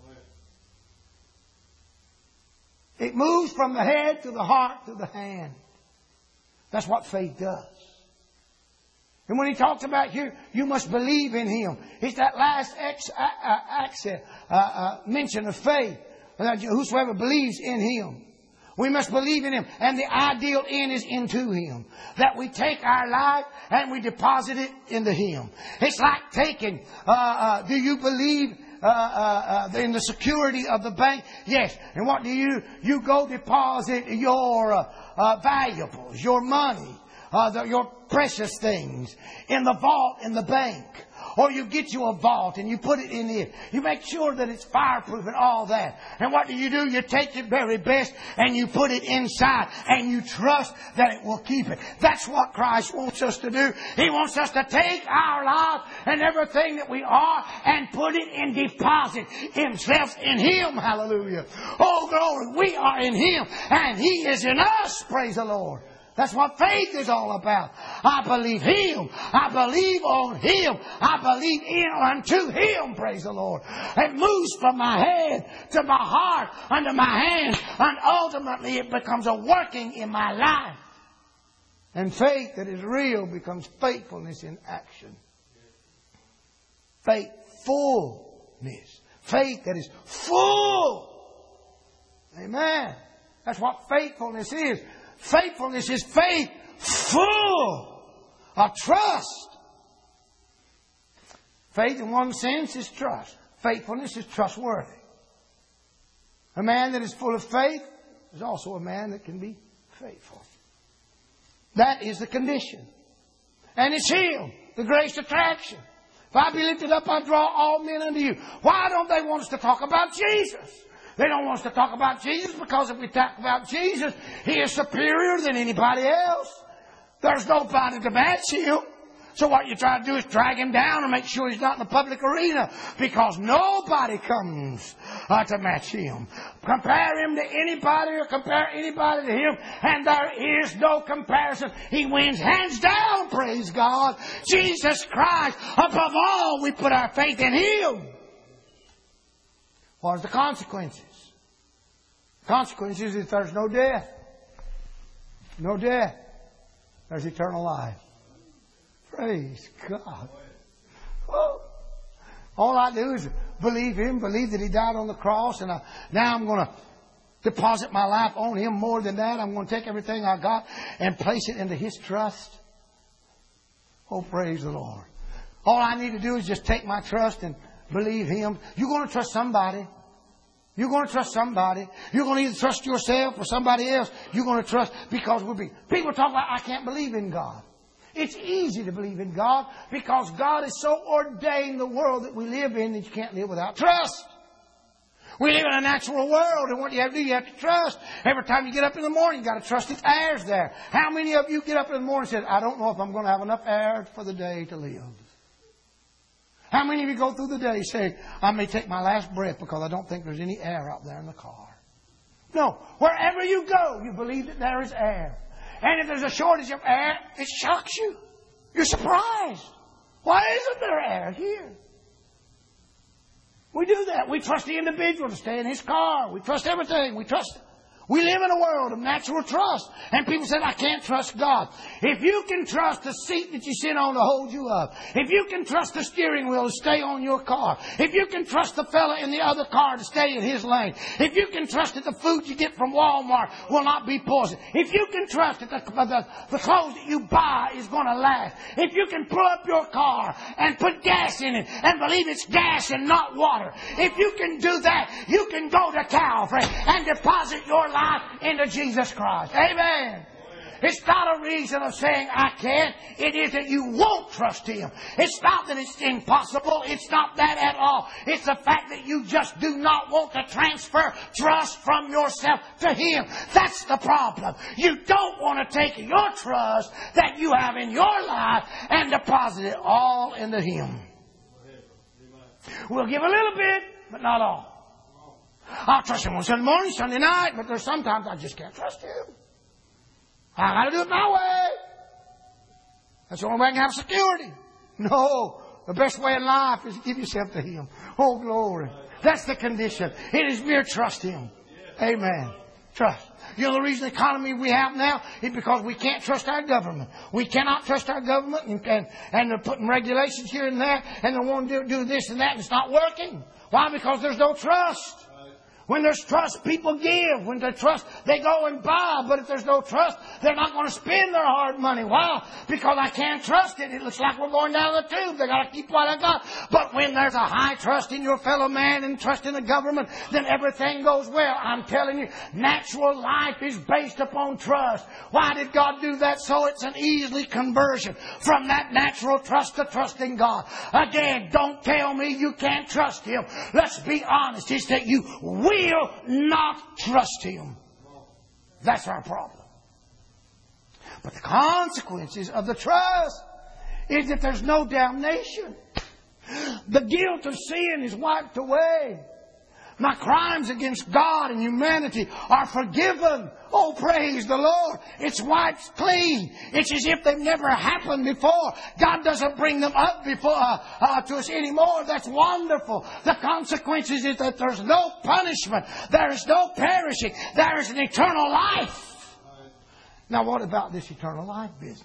It moves from the head to the heart to the hand. That's what faith does. And when he talks about here, you must believe in Him. It's that last mention of faith. Whosoever believes in Him. We must believe in Him. And the ideal end is into Him. That we take our life and we deposit it into Him. It's like taking, do you believe in the security of the bank? Yes. And what do? You go deposit your valuables, your money, your precious things in the vault in the bank. Or you get you a vault and you put it in it. You make sure that it's fireproof and all that. And what do? You take your very best and you put it inside. And you trust that it will keep it. That's what Christ wants us to do. He wants us to take our life and everything that we are and put it in deposit Himself in Him. Hallelujah. Oh, glory. We are in Him and He is in us. Praise the Lord. That's what faith is all about. I believe Him. I believe on Him. I believe in unto Him. Praise the Lord. It moves from my head to my heart, under my hands, and ultimately it becomes a working in my life. And faith that is real becomes faithfulness in action. Faithfulness. Faith that is full. Amen. That's what faithfulness is. Faithfulness is faith full of trust. Faith in one sense is trust. Faithfulness is trustworthy. A man that is full of faith is also a man that can be faithful. That is the condition. And it's Him, the greatest attraction. If I be lifted up, I draw all men unto you. Why don't they want us to talk about Jesus? They don't want us to talk about Jesus because if we talk about Jesus, He is superior than anybody else. There's nobody to match Him. So what you try to do is drag Him down and make sure He's not in the public arena because nobody comes to match Him. Compare Him to anybody or compare anybody to Him and there is no comparison. He wins hands down, praise God. Jesus Christ, above all, we put our faith in Him. What are the consequences? Consequences is there's no death. No death. There's eternal life. Praise God. Oh. All I do is believe Him, believe that He died on the cross, and now I'm going to deposit my life on Him. More than that, I'm going to take everything I got and place it into His trust. Oh, praise the Lord. All I need to do is just take my trust and believe Him. You're going to trust somebody. You're going to trust somebody. You're going to either trust yourself or somebody else. You're going to trust because people talk about, I can't believe in God. It's easy to believe in God because God has so ordained the world that we live in that you can't live without trust. We live in a natural world, and what you have to do, you have to trust. Every time you get up in the morning, you've got to trust that air's there. How many of you get up in the morning and say, I don't know if I'm going to have enough air for the day to live? How many of you go through the day saying, I may take my last breath because I don't think there's any air out there in the car? No. Wherever you go, you believe that there is air. And if there's a shortage of air, it shocks you. You're surprised. Why isn't there air here? We do that. We trust the individual to stay in his car. We trust everything. We live in a world of natural trust. And people say, I can't trust God. If you can trust the seat that you sit on to hold you up, if you can trust the steering wheel to stay on your car, if you can trust the fella in the other car to stay in his lane, if you can trust that the food you get from Walmart will not be poisoned, if you can trust that the clothes that you buy is going to last, if you can pull up your car and put gas in it and believe it's gas and not water, if you can do that, you can go to Calvary and deposit your life into Jesus Christ. Amen. It's not a reason of saying I can't. It is that you won't trust Him. It's not that it's impossible. It's not that at all. It's the fact that you just do not want to transfer trust from yourself to Him. That's the problem. You don't want to take your trust that you have in your life and deposit it all into Him. We'll give a little bit, but not all. I'll trust Him on Sunday morning, Sunday night, but there's sometimes I just can't trust Him. I got to do it my way. That's the only way I can have security. No, the best way in life is to give yourself to Him. Oh, glory. That's the condition. It is mere trust Him. Amen. Trust. You know the reason the economy we have now is because we can't trust our government. We cannot trust our government and they're putting regulations here and there and they want to do this and that and it's not working. Why? Because there's no trust. When there's trust, people give. When there's trust, they go and buy. But if there's no trust, they're not going to spend their hard money. Why? Because I can't trust it. It looks like we're going down the tube. They got to keep what I got. But when there's a high trust in your fellow man and trust in the government, then everything goes well. I'm telling you, natural life is based upon trust. Why did God do that? So it's an easy conversion from that natural trust to trusting God. Again, don't tell me you can't trust Him. Let's be honest. It's that you will not trust Him. That's our problem. But the consequences of the trust is that there's no damnation. The guilt of sin is wiped away. My crimes against God and humanity are forgiven. Oh, praise the Lord. It's wiped clean. It's as if they've never happened before. God doesn't bring them up before to us anymore. That's wonderful. The consequences is that there's no punishment. There is no perishing. There is an eternal life. Now, what about this eternal life business?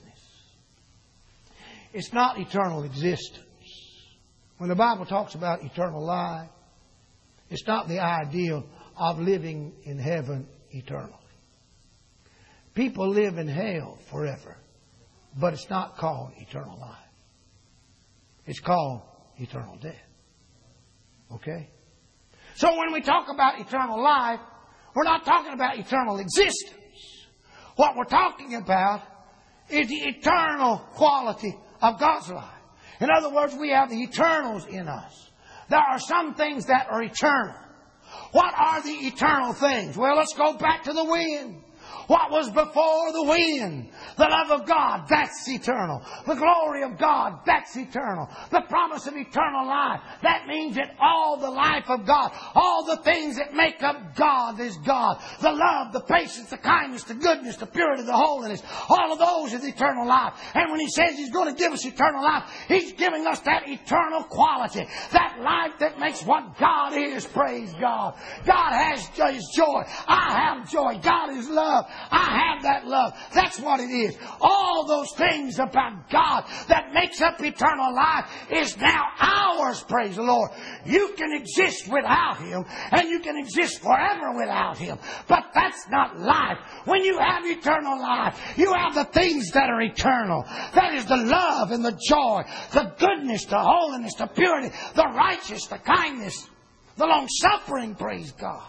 It's not eternal existence. When the Bible talks about eternal life, it's not the ideal of living in heaven eternally. People live in hell forever, but it's not called eternal life. It's called eternal death. Okay? So when we talk about eternal life, we're not talking about eternal existence. What we're talking about is the eternal quality of God's life. In other words, we have the eternals in us. There are some things that are eternal. What are the eternal things? Well, let's go back to the wind. What was before the wind? The love of God, that's eternal. The glory of God, that's eternal. The promise of eternal life, that means that all the life of God, all the things that make up God is God. The love, the patience, the kindness, the goodness, the purity, the holiness, all of those is eternal life. And when He says He's going to give us eternal life, He's giving us that eternal quality. That life that makes what God is, praise God. God has His joy. I have joy. God is love. I have that love. That's what it is. All those things about God that makes up eternal life is now ours, praise the Lord. You can exist without Him and you can exist forever without Him. But that's not life. When you have eternal life, you have the things that are eternal. That is the love and the joy, the goodness, the holiness, the purity, the righteousness, the kindness, the long-suffering, praise God.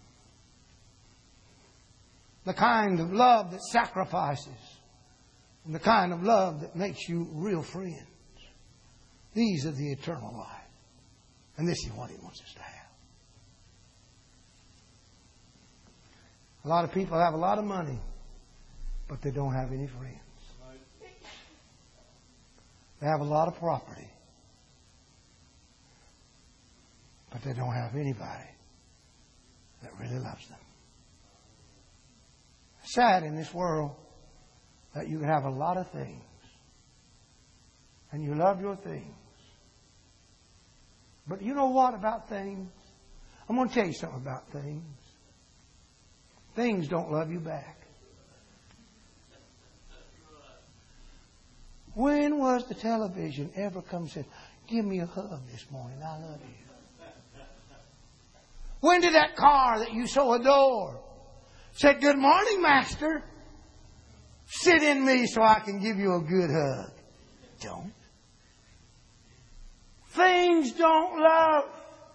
The kind of love that sacrifices. And the kind of love that makes you real friends. These are the eternal life. And this is what He wants us to have. A lot of people have a lot of money, but they don't have any friends. They have a lot of property, but they don't have anybody that really loves them. It's sad in this world that you can have a lot of things and you love your things. But you know what about things? I'm going to tell you something about things. Things don't love you back. When was the television ever come and said, give me a hug this morning, I love you? When did that car that you so adore said, good morning, master, sit in me so I can give you a good hug? Don't. Things don't love.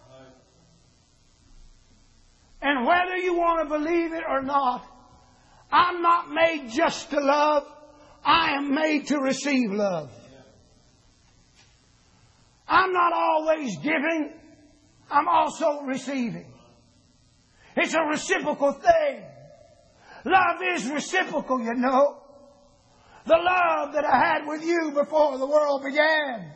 And whether you want to believe it or not, I'm not made just to love. I am made to receive love. I'm not always giving. I'm also receiving. It's a reciprocal thing. Love is reciprocal, you know. The love that I had with you before the world began.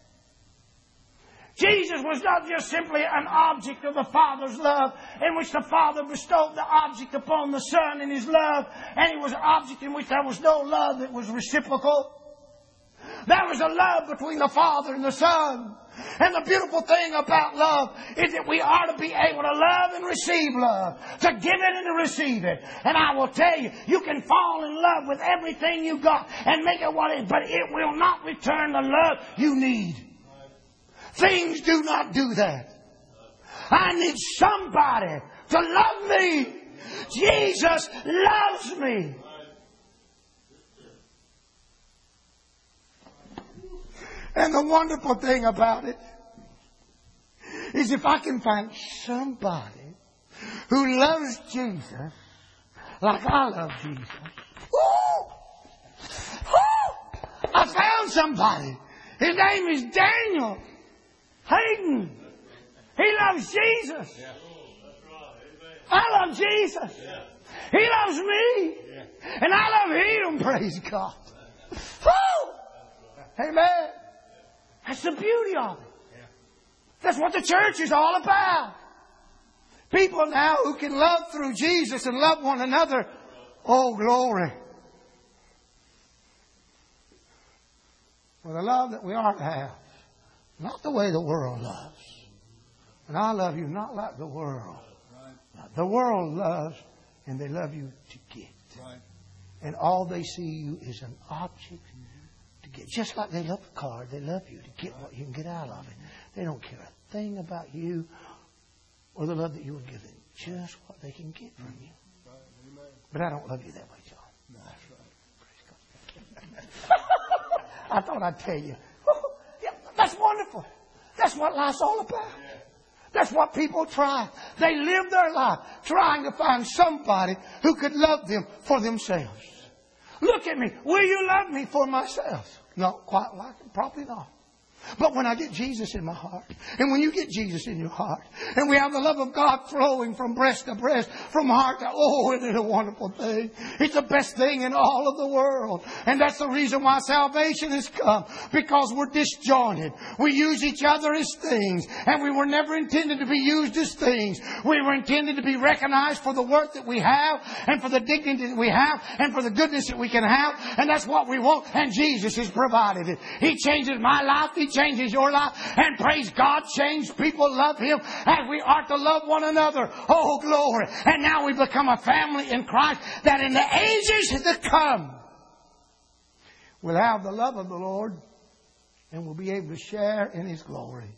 Jesus was not just simply an object of the Father's love in which the Father bestowed the object upon the Son in His love, and He was an object in which there was no love that was reciprocal. There was a love between the Father and the Son. And the beautiful thing about love is that we are to be able to love and receive love. To give it and to receive it. And I will tell you, you can fall in love with everything you got and make it what it is, but it will not return the love you need. Things do not do that. I need somebody to love me. Jesus loves me. And the wonderful thing about it is if I can find somebody who loves Jesus like I love Jesus. Woo! Woo! I found somebody. His name is Daniel Hayden. He loves Jesus. I love Jesus. He loves me. And I love Him, praise God. Woo! Amen. That's the beauty of it. That's what the church is all about. People now who can love through Jesus and love one another. Oh, glory. For the love that we are to have. Not the way the world loves. And I love you not like the world. The world loves and they love you to get. And all they see you is an object to get. Just like they love the car, they love you to get what you can get out of it. They don't care a thing about you or the love that you will give them. Just what they can get from you. But I don't love you that way, John. Praise God. I thought I'd tell you. Yeah, that's wonderful. That's what life's all about. That's what people try. They live their life trying to find somebody who could love them for themselves. Look at me. Will you love me for myself? No, quite likely. Probably not. But when I get Jesus in my heart, and when you get Jesus in your heart, and we have the love of God flowing from breast to breast, from heart to, oh, isn't it a wonderful thing? It's the best thing in all of the world. And that's the reason why salvation has come. Because we're disjointed. We use each other as things. And we were never intended to be used as things. We were intended to be recognized for the worth that we have, and for the dignity that we have, and for the goodness that we can have. And that's what we want. And Jesus has provided it. He changes my life. He changes your life. And praise God, changed people love Him as we are to love one another. Oh, glory. And now we become a family in Christ that in the ages to come will have the love of the Lord and will be able to share in His glory.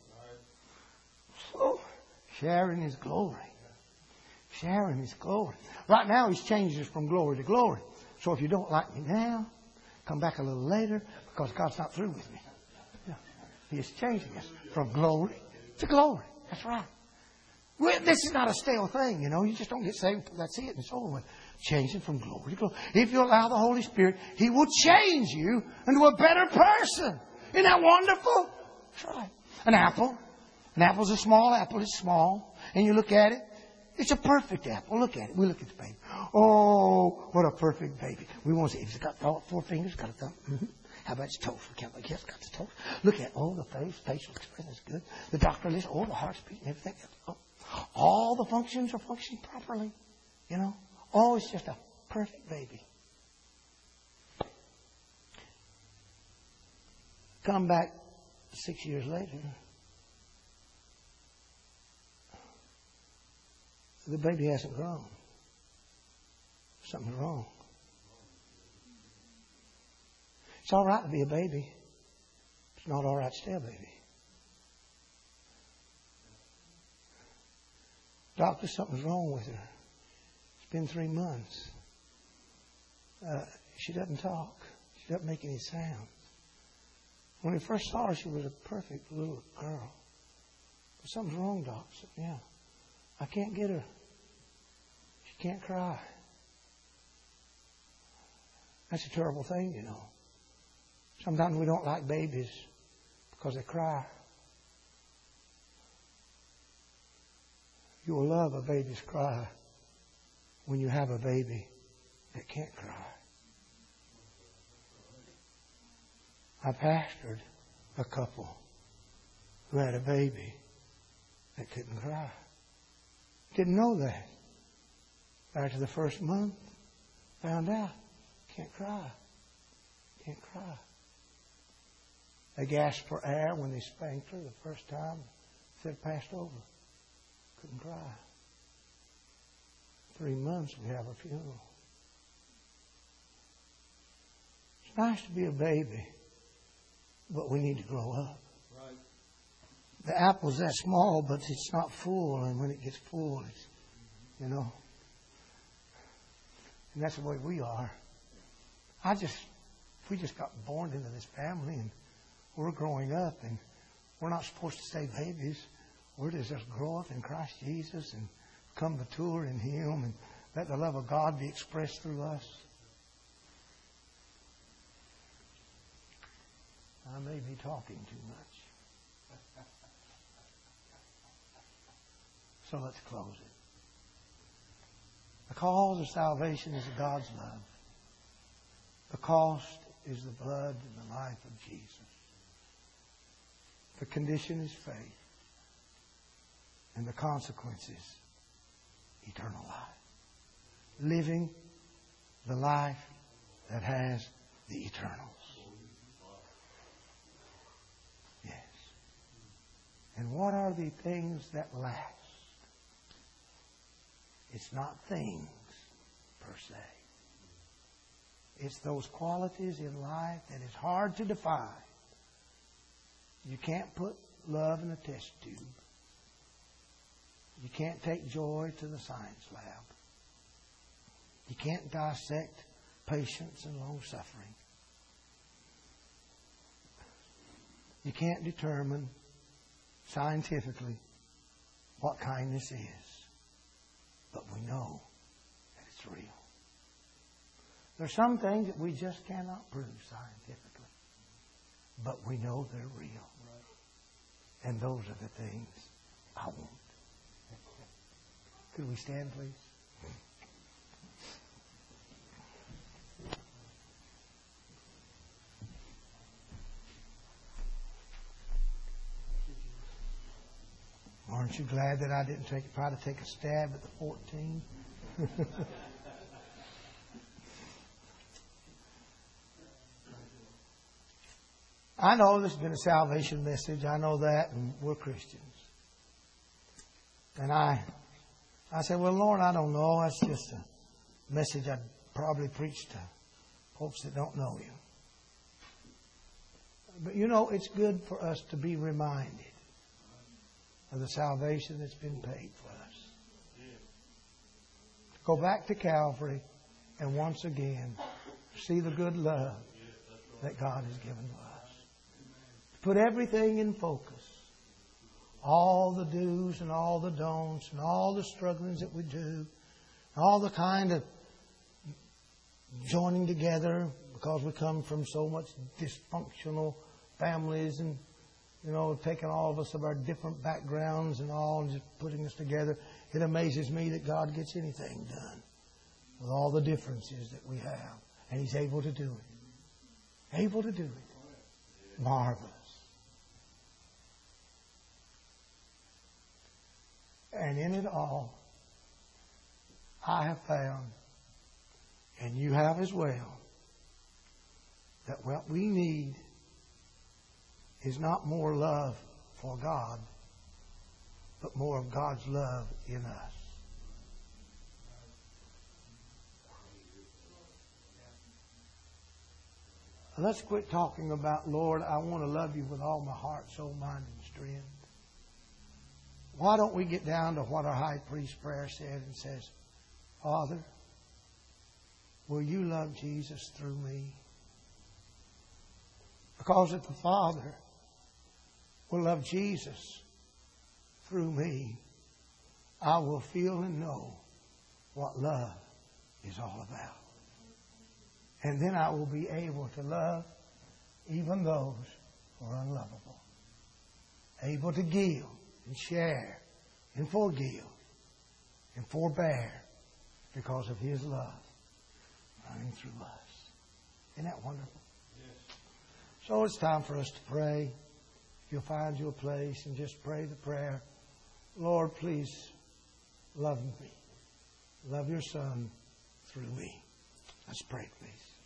So, share in His glory. Share in His glory. Right now He's changed us from glory to glory. So if you don't like me now, come back a little later because God's not through with me. He is changing us from glory to glory. That's right. This is not a stale thing, you know. You just don't get saved. That's it. It's over with. Changing from glory to glory. If you allow the Holy Spirit, He will change you into a better person. Isn't that wonderful? That's right. An apple. An apple's a small apple. It's small. And you look at it. It's a perfect apple. Look at it. We look at the baby. Oh, what a perfect baby. We want to see. It's got 4 fingers. Got a thumb. Mm-hmm. How about your toes? We can't look. Yes, got the toes. Look at, the facial expression is good. The doctor listens. The heart's beating, everything. All the functions are functioning properly. It's just a perfect baby. Come back 6 years later. The baby hasn't grown. Something's wrong. It's all right to be a baby. It's not all right to stay a baby. Doctor, something's wrong with her. It's been 3 months. She doesn't talk. She doesn't make any sounds. When we first saw her, she was a perfect little girl. But something's wrong, Doc. I said, yeah. I can't get her. She can't cry. That's a terrible thing, Sometimes we don't like babies because they cry. You will love a baby's cry when you have a baby that can't cry. I pastored a couple who had a baby that couldn't cry. Didn't know that. After the first month, found out, can't cry. Can't cry. They gasped for air when they spanked her the first time. Said passed over. Couldn't cry. 3 months we have a funeral. It's nice to be a baby, but we need to grow up. Right. The apple's that small, but it's not full, and when it gets full, it's, And that's the way we are. We just got born into this family, and we're growing up, and we're not supposed to stay babies. We're to just grow up in Christ Jesus and become mature in Him, and let the love of God be expressed through us. I may be talking too much. So let's close it. The cause of salvation is God's love. The cost is the blood and the life of Jesus. The condition is faith. And the consequences, eternal life. Living the life that has the eternals. Yes. And what are the things that last? It's not things per se. It's those qualities in life that is hard to define. You can't put love in a test tube. You can't take joy to the science lab. You can't dissect patience and long-suffering. You can't determine scientifically what kindness is. But we know that it's real. There's some things that we just cannot prove scientifically. But we know they're real. And those are the things I want. Could we stand, please? Aren't you glad that I didn't try to take a stab at the 14? I know this has been a salvation message. I know that, and we're Christians. And I said, well, Lord, I don't know. That's just a message I'd probably preach to folks that don't know You. But it's good for us to be reminded of the salvation that's been paid for us. Go back to Calvary and once again see the good love that God has given to us. Put everything in focus. All the do's and all the don'ts and all the strugglings that we do. All the kind of joining together because we come from so much dysfunctional families and taking all of us of our different backgrounds and all and just putting us together. It amazes me that God gets anything done with all the differences that we have. And He's able to do it. Able to do it. Marvelous. And in it all, I have found, and you have as well, that what we need is not more love for God, but more of God's love in us. Let's quit talking about, Lord, I want to love you with all my heart, soul, mind, and strength. Why don't we get down to what our high priest prayer said and says, Father, will you love Jesus through me? Because if the Father will love Jesus through me, I will feel and know what love is all about. And then I will be able to love even those who are unlovable. Able to give and share and forgive and forbear because of His love running through us. Isn't that wonderful? Yes. So it's time for us to pray. If you'll find you a place and just pray the prayer, Lord, please love me. Love your Son through me. Let's pray, please.